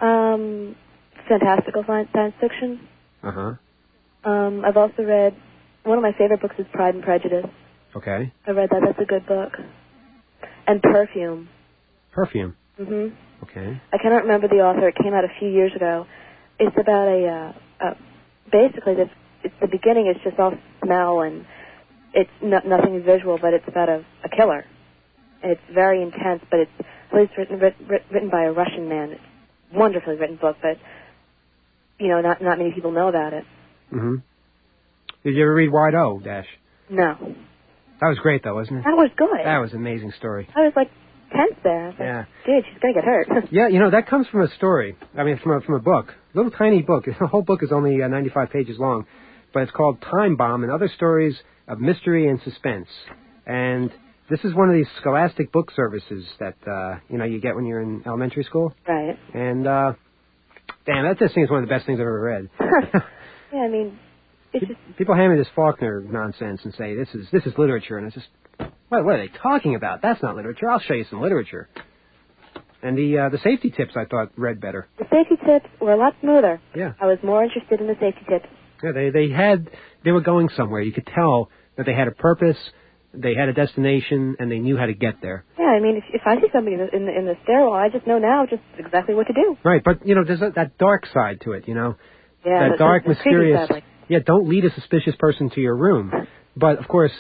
Fantastical science fiction. Uh-huh. I've also read, one of my favorite books is Pride and Prejudice. Okay. I read that. That's a good book. And Perfume. Perfume? Mm-hmm. Okay. I cannot remember the author. It came out a few years ago. It's about basically, it's the beginning is just all smell, and it's nothing visual, but it's about a killer. And it's very intense, but it's at least written by a Russian man. It's a wonderfully written book, but, you know, not many people know about it. Mm-hmm. Did you ever read Wide O, Dash? No. That was great, though, wasn't it? That was good. That was an amazing story. I was, like, tense there. I was yeah. Like, dude, she's going to get hurt. Yeah, you know, that comes from a story. I mean, from a book. A little tiny book. The whole book is only 95 pages long. But it's called Time Bomb and Other Stories of Mystery and Suspense. And this is one of these scholastic book services that, you know, you get when you're in elementary school. Right. And, damn, that just seems one of the best things I've ever read. Yeah, I mean, it's just... People hand me this Faulkner nonsense and say, this is literature, and it's just, what are they talking about? That's not literature. I'll show you some literature. And the safety tips, I thought, read better. The safety tips were a lot smoother. Yeah. I was more interested in the safety tips. Yeah, they were going somewhere. You could tell that they had a purpose, they had a destination, and they knew how to get there. Yeah, I mean, if I see somebody in the stairwell, I just know now just exactly what to do. Right, but, you know, there's that dark side to it, you know. Yeah, that dark, the mysterious... Yeah, don't lead a suspicious person to your room. But, of course,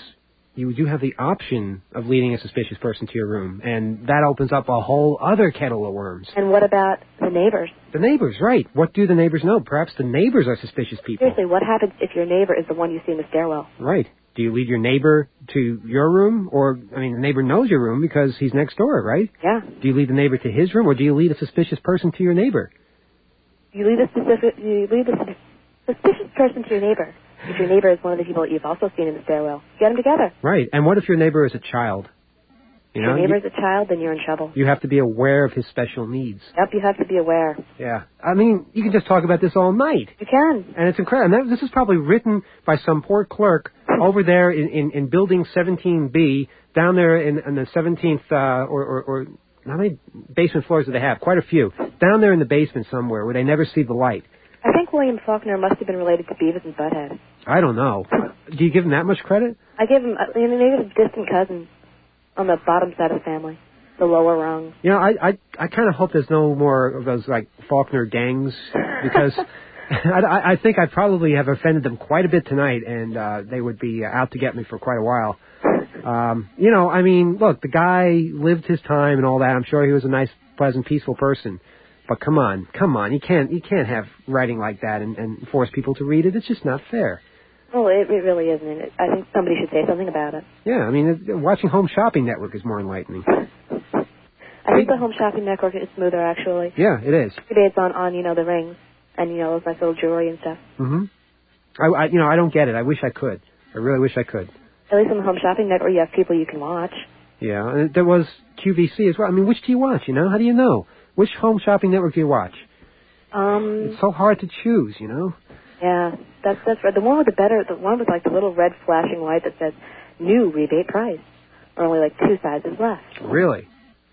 you do have the option of leading a suspicious person to your room, and that opens up a whole other kettle of worms. And what about the neighbors? The neighbors, right. What do the neighbors know? Perhaps the neighbors are suspicious people. Seriously, what happens if your neighbor is the one you see in the stairwell? Right. Do you lead your neighbor to your room? Or, I mean, the neighbor knows your room because he's next door, right? Yeah. Do you lead the neighbor to his room, or do you lead a suspicious person to your neighbor? You lead a suspicious person to your neighbor. If your neighbor is one of the people that you've also seen in the stairwell, get them together. Right. And what if your neighbor is a child? You know, if your neighbor is a child, then you're in trouble. You have to be aware of his special needs. Yep, you have to be aware. Yeah. I mean, you can just talk about this all night. You can. And it's incredible. And this is probably written by some poor clerk over there in building 17B, down there in the 17th, or how many basement floors do they have? Quite a few. Down there in the basement somewhere where they never see the light. I think William Faulkner must have been related to Beavis and Butthead. I don't know. Do you give him that much credit? I give him, maybe a distant cousin on the bottom side of the family, the lower rung. You know, I kind of hope there's no more of those, like, Faulkner gangs, because I think I probably have offended them quite a bit tonight, and they would be out to get me for quite a while. You know, I mean, look, the guy lived his time and all that. I'm sure he was a nice, pleasant, peaceful person. But come on. You can't have writing like that and force people to read it. It's just not fair. Well, it really isn't. I think somebody should say something about it. Yeah, I mean, watching Home Shopping Network is more enlightening. I think the Home Shopping Network is smoother, actually. Yeah, it is. Today it's on the rings and, those nice little jewelry and stuff. Mm-hmm. I don't get it. I wish I could. I really wish I could. At least on the Home Shopping Network, you have people you can watch. Yeah, and there was QVC as well. I mean, which do you watch, How do you know? Which Home Shopping Network do you watch? It's so hard to choose, Yeah, that's right. The one with the one with like the little red flashing light that says new rebate price, or only like 2 sizes left. Really?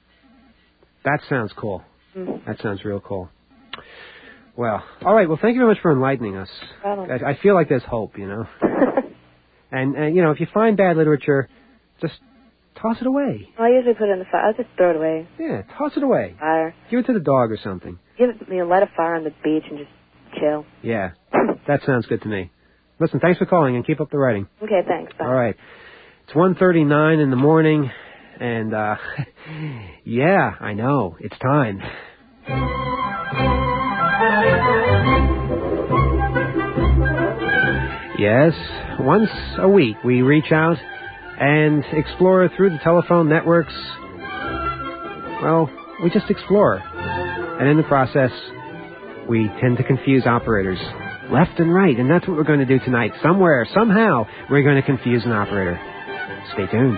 That sounds cool. Mm-hmm. That sounds real cool. Well, all right. Well, thank you very much for enlightening us. I feel like there's hope, And if you find bad literature, just toss it away. I usually put it in the fire. I'll just throw it away. Yeah, toss it away. Fire. Give it to the dog or something. Light a fire on the beach and just chill. Yeah, that sounds good to me. Listen, thanks for calling and keep up the writing. Okay, thanks. Bye. All right. It's 1:39 in the morning, and, yeah, I know. It's time. Yes, once a week we reach out and explore through the telephone networks. Well, we just explore. And in the process, we tend to confuse operators left and right. And that's what we're going to do tonight. Somewhere, somehow, we're going to confuse an operator. Stay tuned.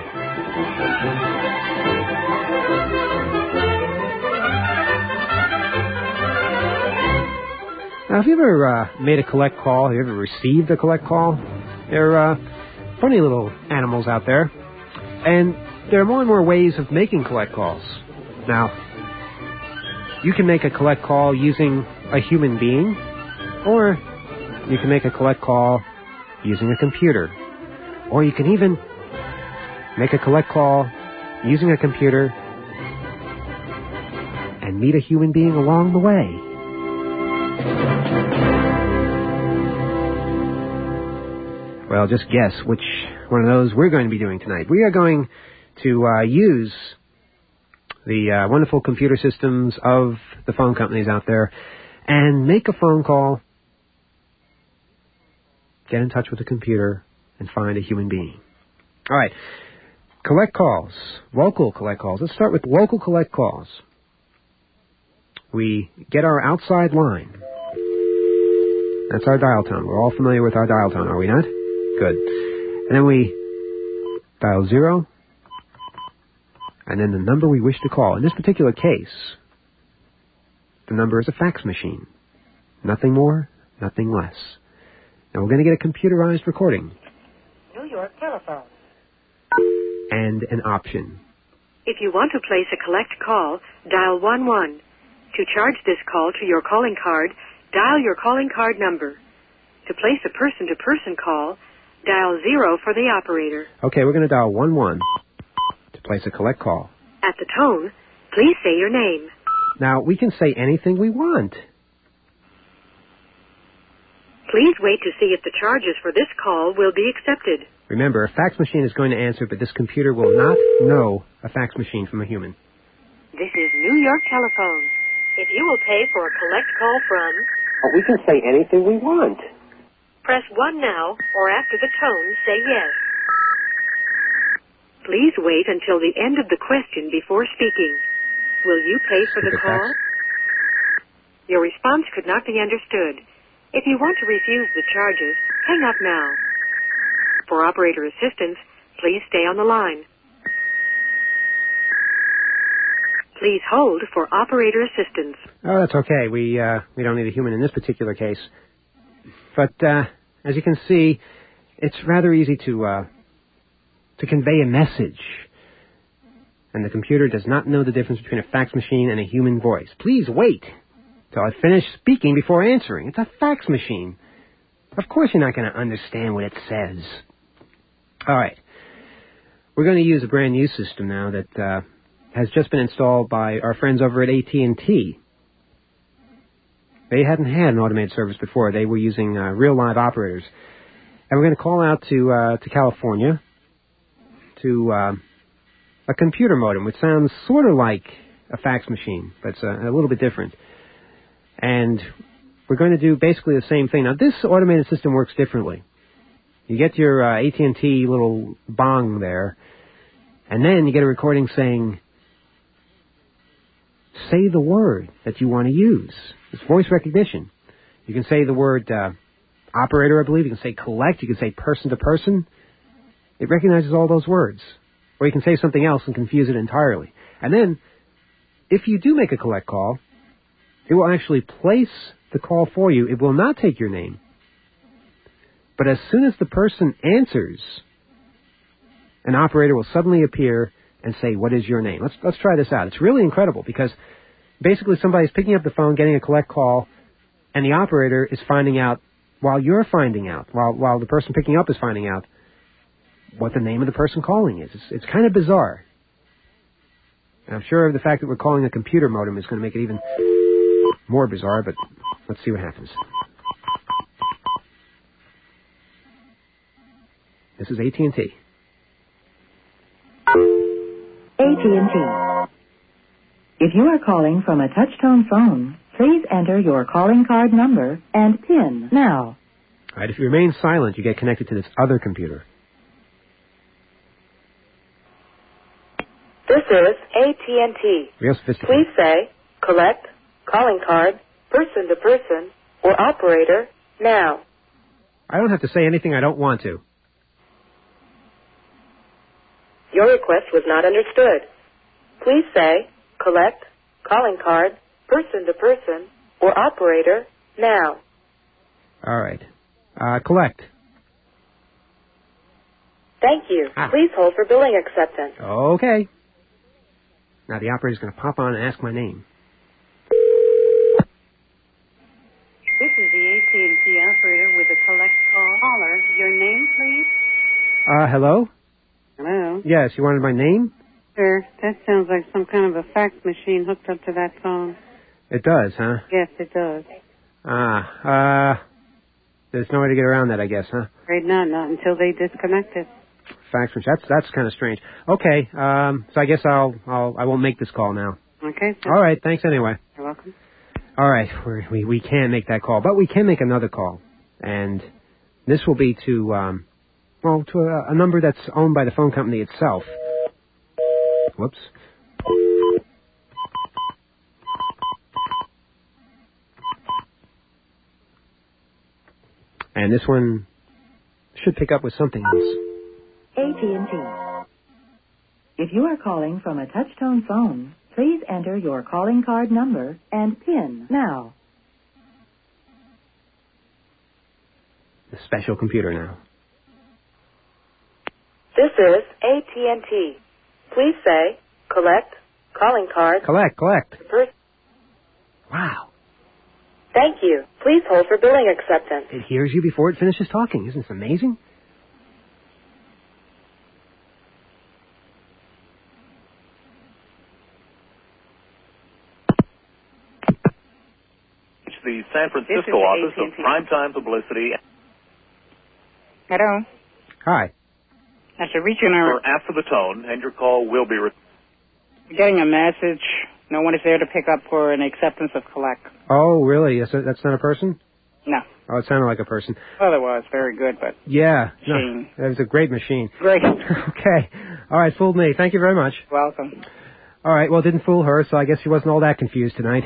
Now, have you ever made a collect call? Have you ever received a collect call? They're funny little animals out there. And there are more and more ways of making collect calls. Now, you can make a collect call using a human being, or you can make a collect call using a computer. Or you can even make a collect call using a computer and meet a human being along the way. Well, just guess which one of those we're going to be doing tonight. We are going to use the wonderful computer systems of the phone companies out there and make a phone call, get in touch with the computer, and find a human being. All right. Collect calls. Local collect calls. Let's start with local collect calls. We get our outside line. That's our dial tone. We're all familiar with our dial tone, are we not? Good. And then we dial 0, and then the number we wish to call. In this particular case, the number is a fax machine. Nothing more, nothing less. Now we're going to get a computerized recording. New York telephone. And an option. If you want to place a collect call, dial 11. To charge this call to your calling card, dial your calling card number. To place a person-to-person call, dial 0 for the operator. Okay, we're going to dial 11 to place a collect call. At the tone, please say your name. Now, we can say anything we want. Please wait to see if the charges for this call will be accepted. Remember, a fax machine is going to answer, but this computer will not know a fax machine from a human. This is New York Telephone. If you will pay for a collect call from... Oh, we can say anything we want. Press 1 now, or after the tone, say yes. Please wait until the end of the question before speaking. Will you pay for the call? Your response could not be understood. If you want to refuse the charges, hang up now. For operator assistance, please stay on the line. Please hold for operator assistance. Oh, that's okay. We don't need a human in this particular case. But as you can see, it's rather easy to convey a message. And the computer does not know the difference between a fax machine and a human voice. Please wait till I finish speaking before answering. It's a fax machine. Of course you're not going to understand what it says. All right. We're going to use a brand new system now that has just been installed by our friends over at AT&T. They hadn't had an automated service before. They were using real live operators. And we're going to call out to California to a computer modem, which sounds sort of like a fax machine, but it's a little bit different. And we're going to do basically the same thing. Now, this automated system works differently. You get your AT&T little bong there, and then you get a recording saying, say the word that you want to use. It's voice recognition. You can say the word operator, I believe. You can say collect. You can say person to person. It recognizes all those words. Or you can say something else and confuse it entirely. And then, if you do make a collect call, it will actually place the call for you. It will not take your name. But as soon as the person answers, an operator will suddenly appear and say, what is your name? Let's try this out. It's really incredible because basically somebody's picking up the phone, getting a collect call, and the operator is finding out while you're finding out, while the person picking up is finding out what the name of the person calling is. It's kind of bizarre. And I'm sure the fact that we're calling a computer modem is going to make it even more bizarre, but let's see what happens. This is AT&T. AT&T. If you are calling from a touch-tone phone, please enter your calling card number and PIN now. All right, if you remain silent, you get connected to this other computer. This is AT&T. Real sophisticated. Please say, collect, calling card, person to person, or operator, now. I don't have to say anything I don't want to. Your request was not understood. Please say, collect, calling card, person to person, or operator, now. All right. Collect. Thank you. Please hold for billing acceptance. Okay. Now the operator's going to pop on and ask my name. This is the AT&T operator with a collect call. Caller, your name, please? Hello? Hello? Yes, you wanted my name? Sure. That sounds like some kind of a fax machine hooked up to that phone. It does, huh? Yes, it does. There's no way to get around that, I guess, huh? Afraid not until they disconnect it. Fax machine. That's kind of strange. Okay, so I guess I won't make this call now. Okay. All right, thanks anyway. You're welcome. All right, we can't make that call, but we can make another call, and this will be to a number that's owned by the phone company itself. Whoops. And this one should pick up with something else. AT&T. If you are calling from a touch-tone phone, please enter your calling card number and PIN now. The special computer now. This is AT&T. Please say, collect, calling card. Collect. Wow. Thank you. Please hold for billing acceptance. It hears you before it finishes talking. Isn't this amazing? It's the San Francisco office of Primetime Publicity. Hello. Hi. After reaching our... Or after the tone, and your call will be... Getting a message. No one is there to pick up for an acceptance of collect. Oh, really? That's not a person? No. Oh, it sounded like a person. Well, it was very good, but... Yeah. Machine. No, it was a great machine. Great. Okay. All right, fooled me. Thank you very much. Welcome. All right, well, it didn't fool her, so I guess she wasn't all that confused tonight.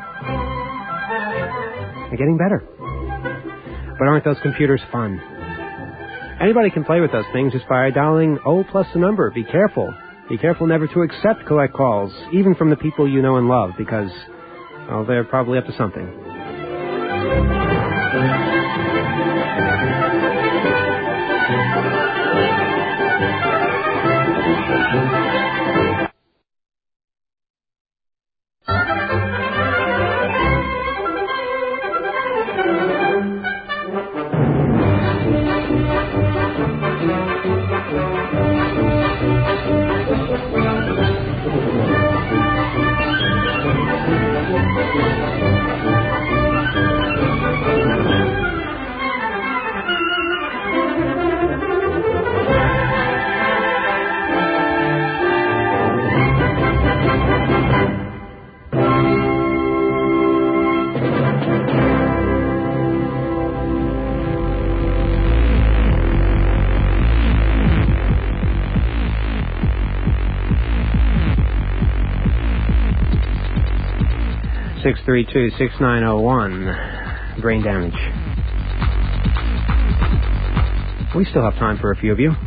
They're getting better. But aren't those computers fun? Anybody can play with those things just by dialing O plus the number. Be careful. Be careful never to accept collect calls, even from the people you know and love, because, well, they're probably up to something. 632-6901. Brain damage. We still have time for a few of you. You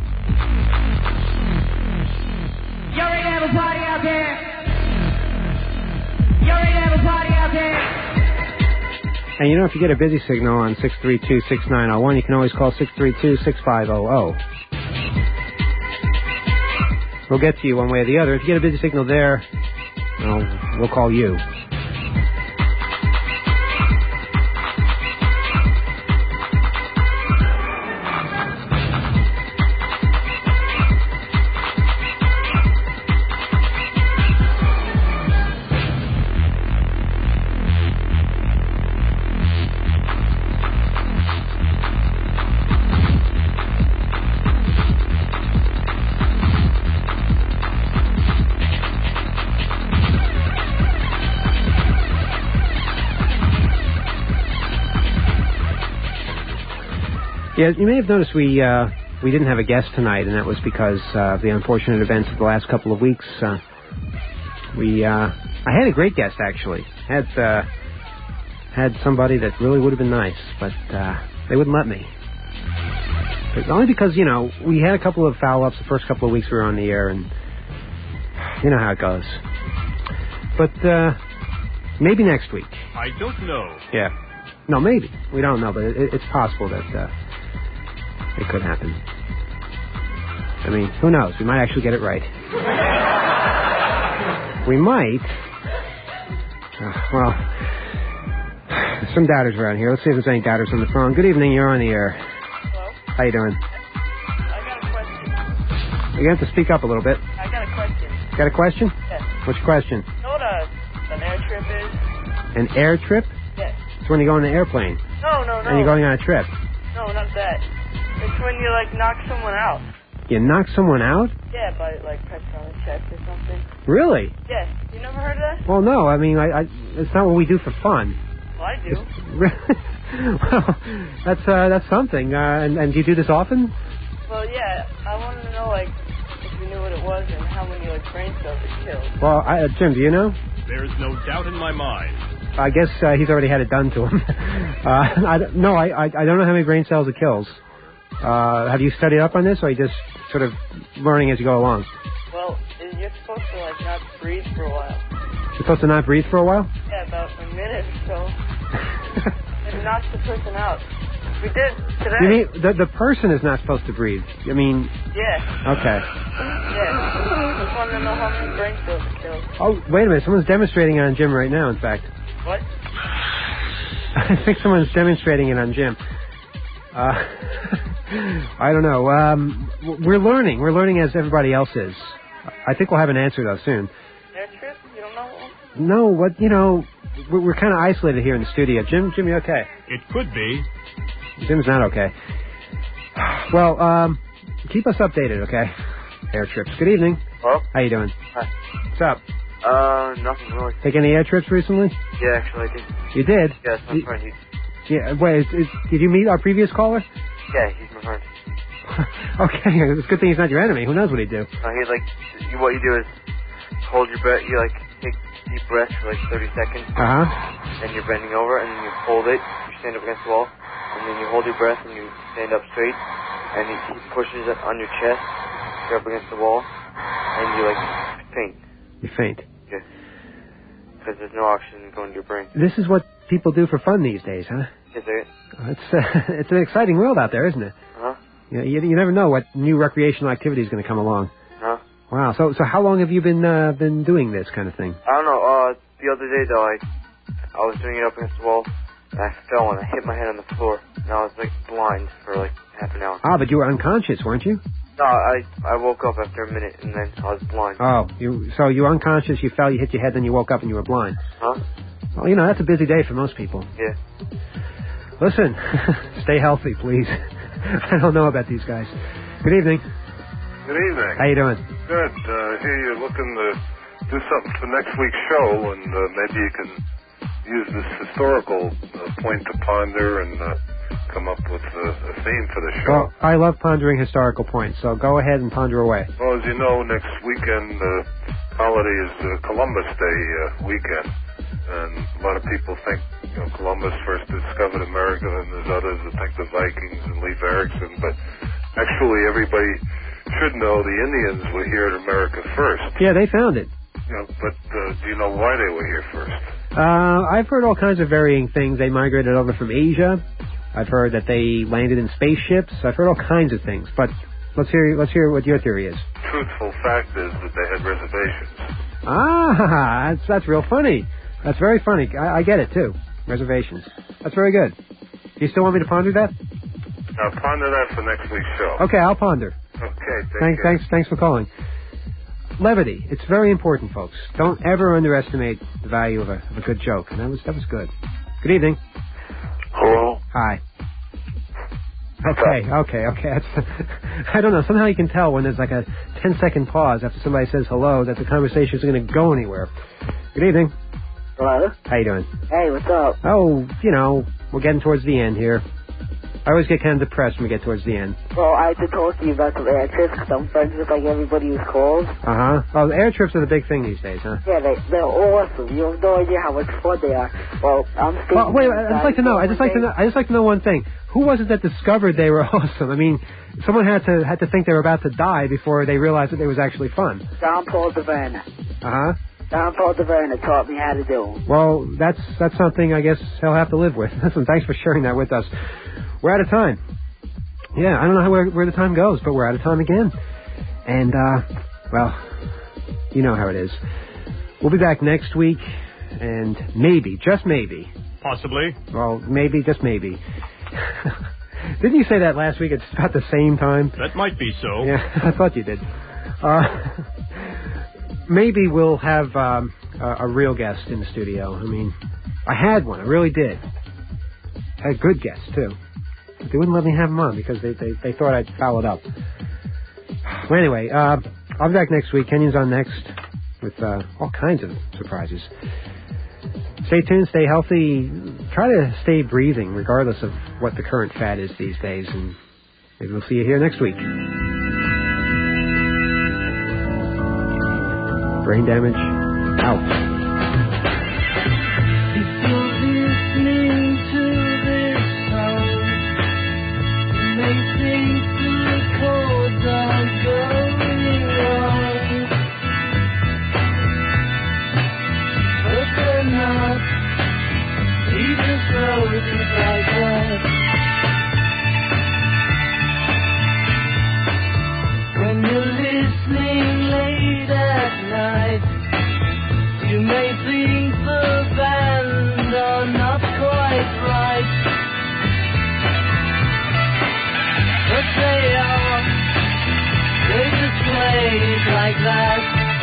ready to have a party out there? You ready to have a party out there? And you know, if you get a busy signal on 632-6901, you can always call 632-6500. We'll get to you one way or the other. If you get a busy signal there, we'll call you. Yeah, you may have noticed we didn't have a guest tonight, and that was because of the unfortunate events of the last couple of weeks. I had a great guest, actually. Had somebody that really would have been nice, but they wouldn't let me. But only because, we had a couple of foul-ups the first couple of weeks we were on the air, and you know how it goes. But maybe next week. I don't know. Yeah. No, maybe. We don't know, but it's possible that it could happen. I mean, who knows? We might actually get it right. We might. Well, there's some doubters around here. Let's see if there's any doubters on the phone. Good evening. You're on the air. Hello? How you doing? I got a question. You have to speak up a little bit. I got a question. Got a question? Yes. What's your question? You know what an air trip is? An air trip? Yes. It's when you go in the airplane. No. And you're going on a trip. No, not that. It's when you, knock someone out. You knock someone out? Yeah, by, pressing on the chest or something. Really? Yes. You never heard of that? Well, no. I mean, it's not what we do for fun. Well, I do. Well, that's something. And do you do this often? Well, yeah. I wanted to know, if you knew what it was and how many, brain cells it kills. Well, Jim, do you know? There's no doubt in my mind. I guess he's already had it done to him. I don't know how many brain cells it kills. Have you studied up on this, or are you just sort of learning as you go along? Well, you're supposed to, not breathe for a while. You're supposed to not breathe for a while? Yeah, about a minute or so. It knocks the person out. We did today. You mean the person is not supposed to breathe? I mean... Yeah. Okay. Yeah. Just wanted to know how many brain cells it kills. Oh, wait a minute. Someone's demonstrating it on Jim right now, in fact. What? I think someone's demonstrating it on Jim. I don't know. We're learning. We're learning as everybody else is. I think we'll have an answer, though, soon. Air trip? You don't know? No, we're kind of isolated here in the studio. Jim, you okay? It could be. Jim's not okay. Well, keep us updated, okay? Air trips. Good evening. Hello? How you doing? Hi. What's up? Nothing really. Take any air trips recently? Yeah, actually I did. You did? Yeah, it's my friend. Yeah. Wait, did you meet our previous caller? Yeah, he's my friend. Okay, it's a good thing he's not your enemy. Who knows what he'd do? He's like, what you do is hold your breath. You like take deep breaths for like 30 seconds. Uh-huh. And you're bending over, and then you hold it. You stand up against the wall, and then you hold your breath, and you stand up straight. And he pushes it on your chest. You're up against the wall, and you like faint. You faint. Yeah. Because there's no oxygen going to your brain. This is what people do for fun these days, huh? Is it? It's an exciting world out there, isn't it? Huh? You never know what new recreational activity is going to come along. Huh? Wow. So how long have you been doing this kind of thing? I don't know. The other day though, I was doing it up against the wall, and I fell and I hit my head on the floor, and I was like blind for like half an hour. Ah, but you were unconscious, weren't you? No, I woke up after a minute, and then I was blind. Oh, so you were unconscious, you fell, you hit your head, then you woke up and you were blind. Huh? Well, that's a busy day for most people. Yeah. Listen, stay healthy, please. I don't know about these guys. Good evening. Good evening. How you doing? Good. Here you're looking to do something for next week's show, and maybe you can use this historical point to ponder and come up with a theme for the show. Well, I love pondering historical points, so go ahead and ponder away. Well, as you know, next weekend holiday is Columbus Day weekend, and a lot of people think Columbus first discovered America, and there's others that think the Vikings and Leif Erikson, but actually everybody should know the Indians were here in America first. Yeah, they found it. But do you know why they were here first? I've heard all kinds of varying things. They migrated over from Asia. I've heard that they landed in spaceships. I've heard all kinds of things. But let's hear what your theory is. Truthful fact is that they had reservations. Ah, that's real funny. That's very funny. I get it too. Reservations. That's very good. Do you still want me to ponder that? Now ponder that for next week's show. Okay, I'll ponder. Okay, thanks for calling. Levity. It's very important, folks. Don't ever underestimate the value of a good joke. And that was good. Good evening. Hello. Hi. Okay. I don't know. Somehow you can tell when there's like a 10-second pause after somebody says hello that the conversation isn't going to go anywhere. Good evening. Hello. How you doing? Hey, what's up? Oh, we're getting towards the end here. I always get kind of depressed when we get towards the end. Well, I had to talk to you about some air trips because I'm friends with everybody who's called. Uh-huh. Oh, the air trips are the big thing these days, huh? Yeah, they're awesome. You have no idea how much fun they are. Well, I'm speaking... Well, wait, I'd just like to know one thing. Who was it that discovered they were awesome? I mean, someone had to think they were about to die before they realized that it was actually fun. John Paul DeVerna. Uh-huh. John Paul DeVerna taught me how to do them. Well, that's something I guess he'll have to live with. Listen, thanks for sharing that with us. We're out of time. Yeah, I don't know where the time goes, but we're out of time again. And, well, you know how it is. We'll be back next week, and maybe, just maybe. Possibly. Well, maybe, just maybe. Didn't you say that last week at about the same time? That might be so. Yeah, I thought you did. Maybe we'll have a real guest in the studio. I mean, I had one. I really did. I had good guests, too. But they wouldn't let me have them on because they thought I'd foul it up. Well, anyway, I'll be back next week. Kenyon's on next with all kinds of surprises. Stay tuned, stay healthy. Try to stay breathing regardless of what the current fad is these days. And maybe we'll see you here next week. Brain damage out. When you're listening late at night, you may think the band are not quite right, but they are. They just play it like that.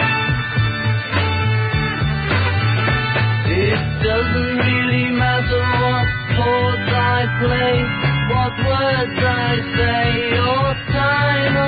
It doesn't really matter what chords I play, what words I say, or time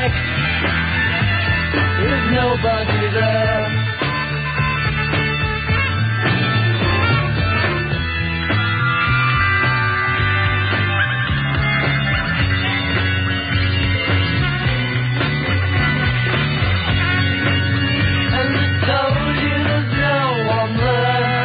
back. There's nobody there. And I told you there's no one there.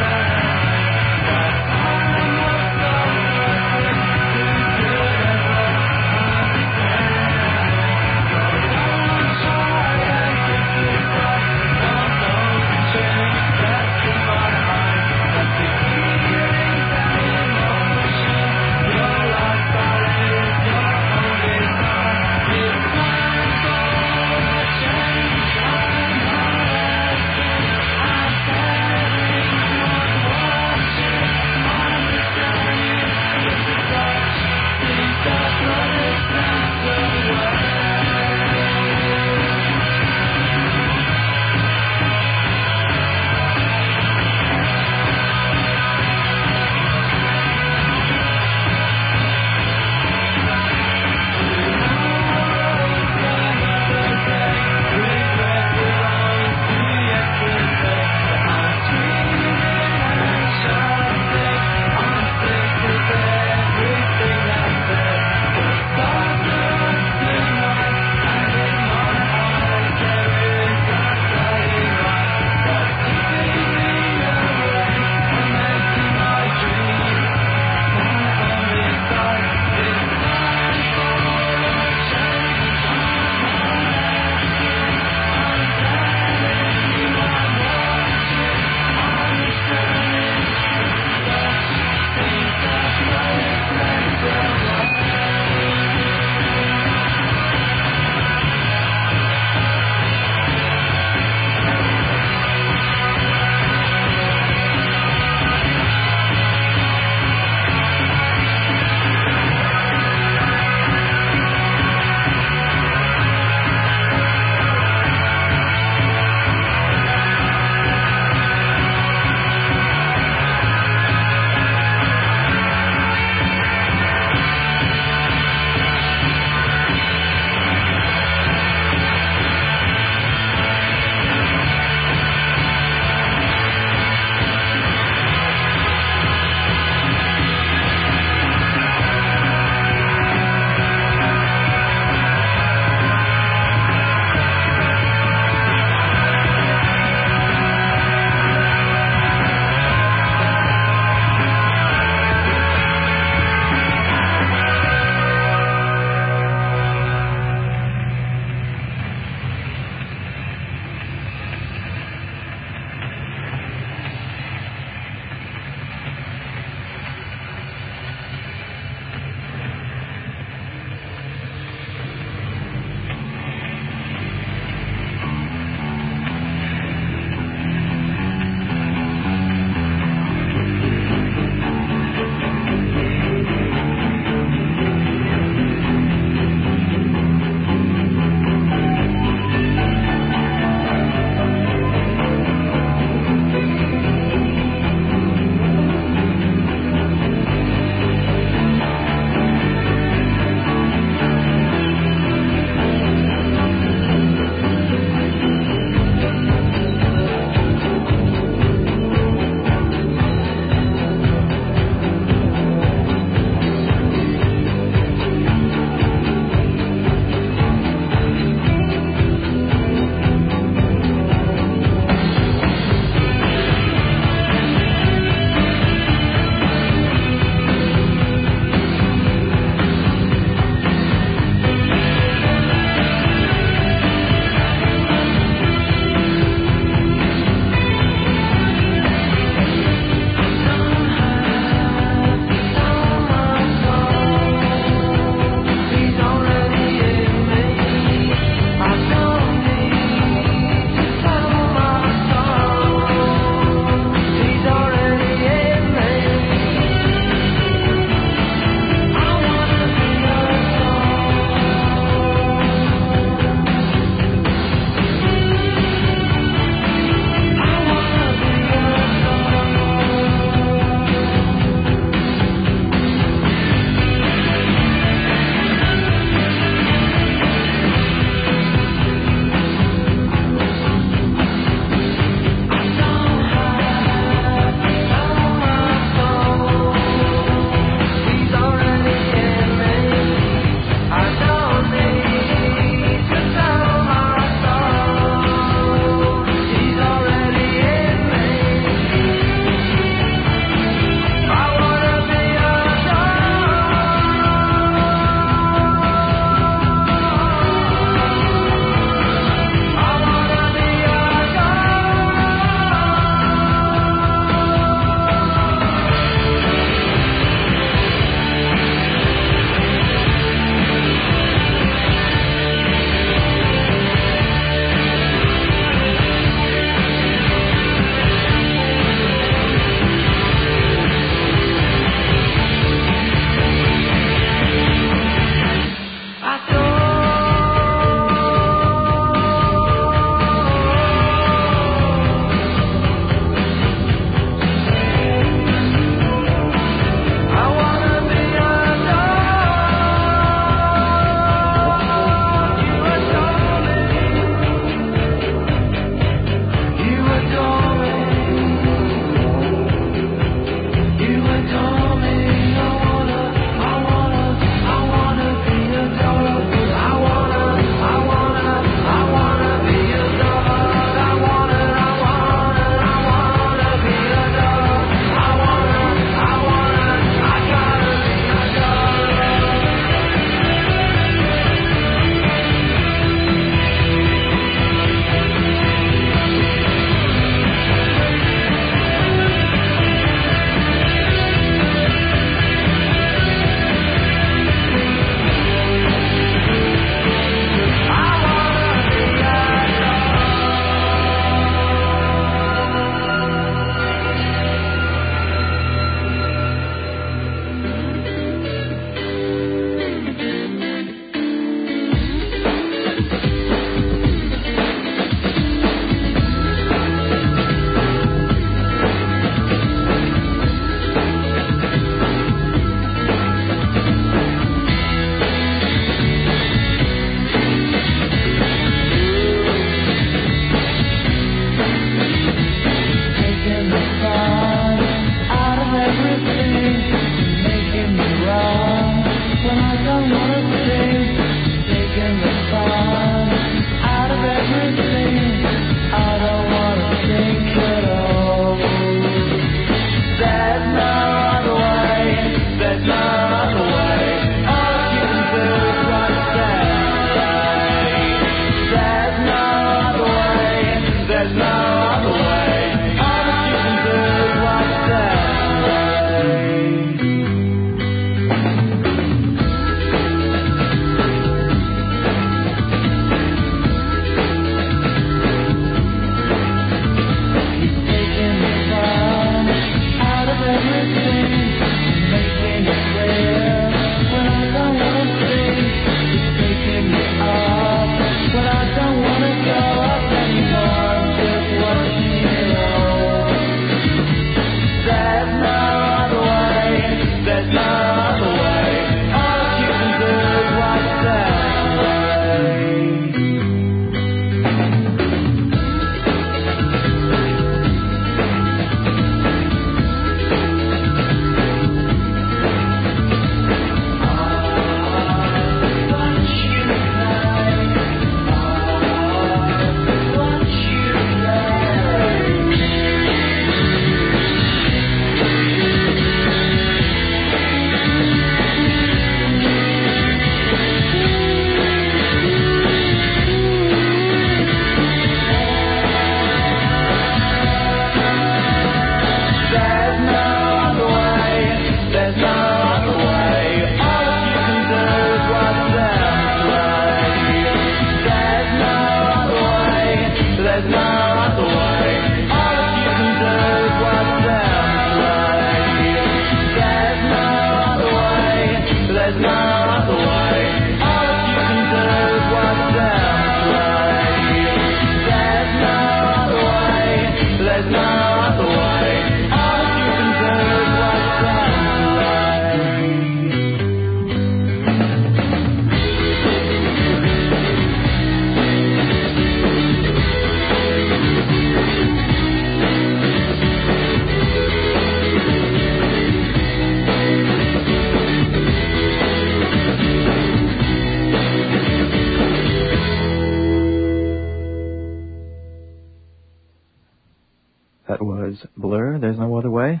that was Blur, There's No Other Way.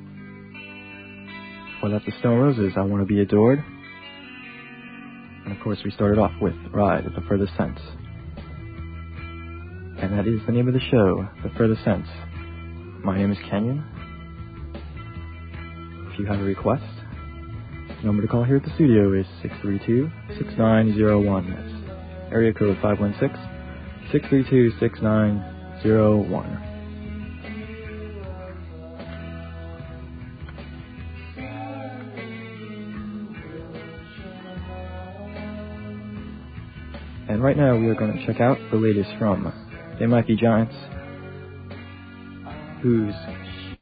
Before that, the Stone Roses, I Want to Be Adored. And of course, we started off with Ride, The Furthest Sense. And that is the name of the show, The Furthest Sense. My name is Kenyon. If you have a request, the number to call here at the studio is 632-6901. That's area code 516-632-6901. And right now we are going to check out the latest from They Might Be Giants, whose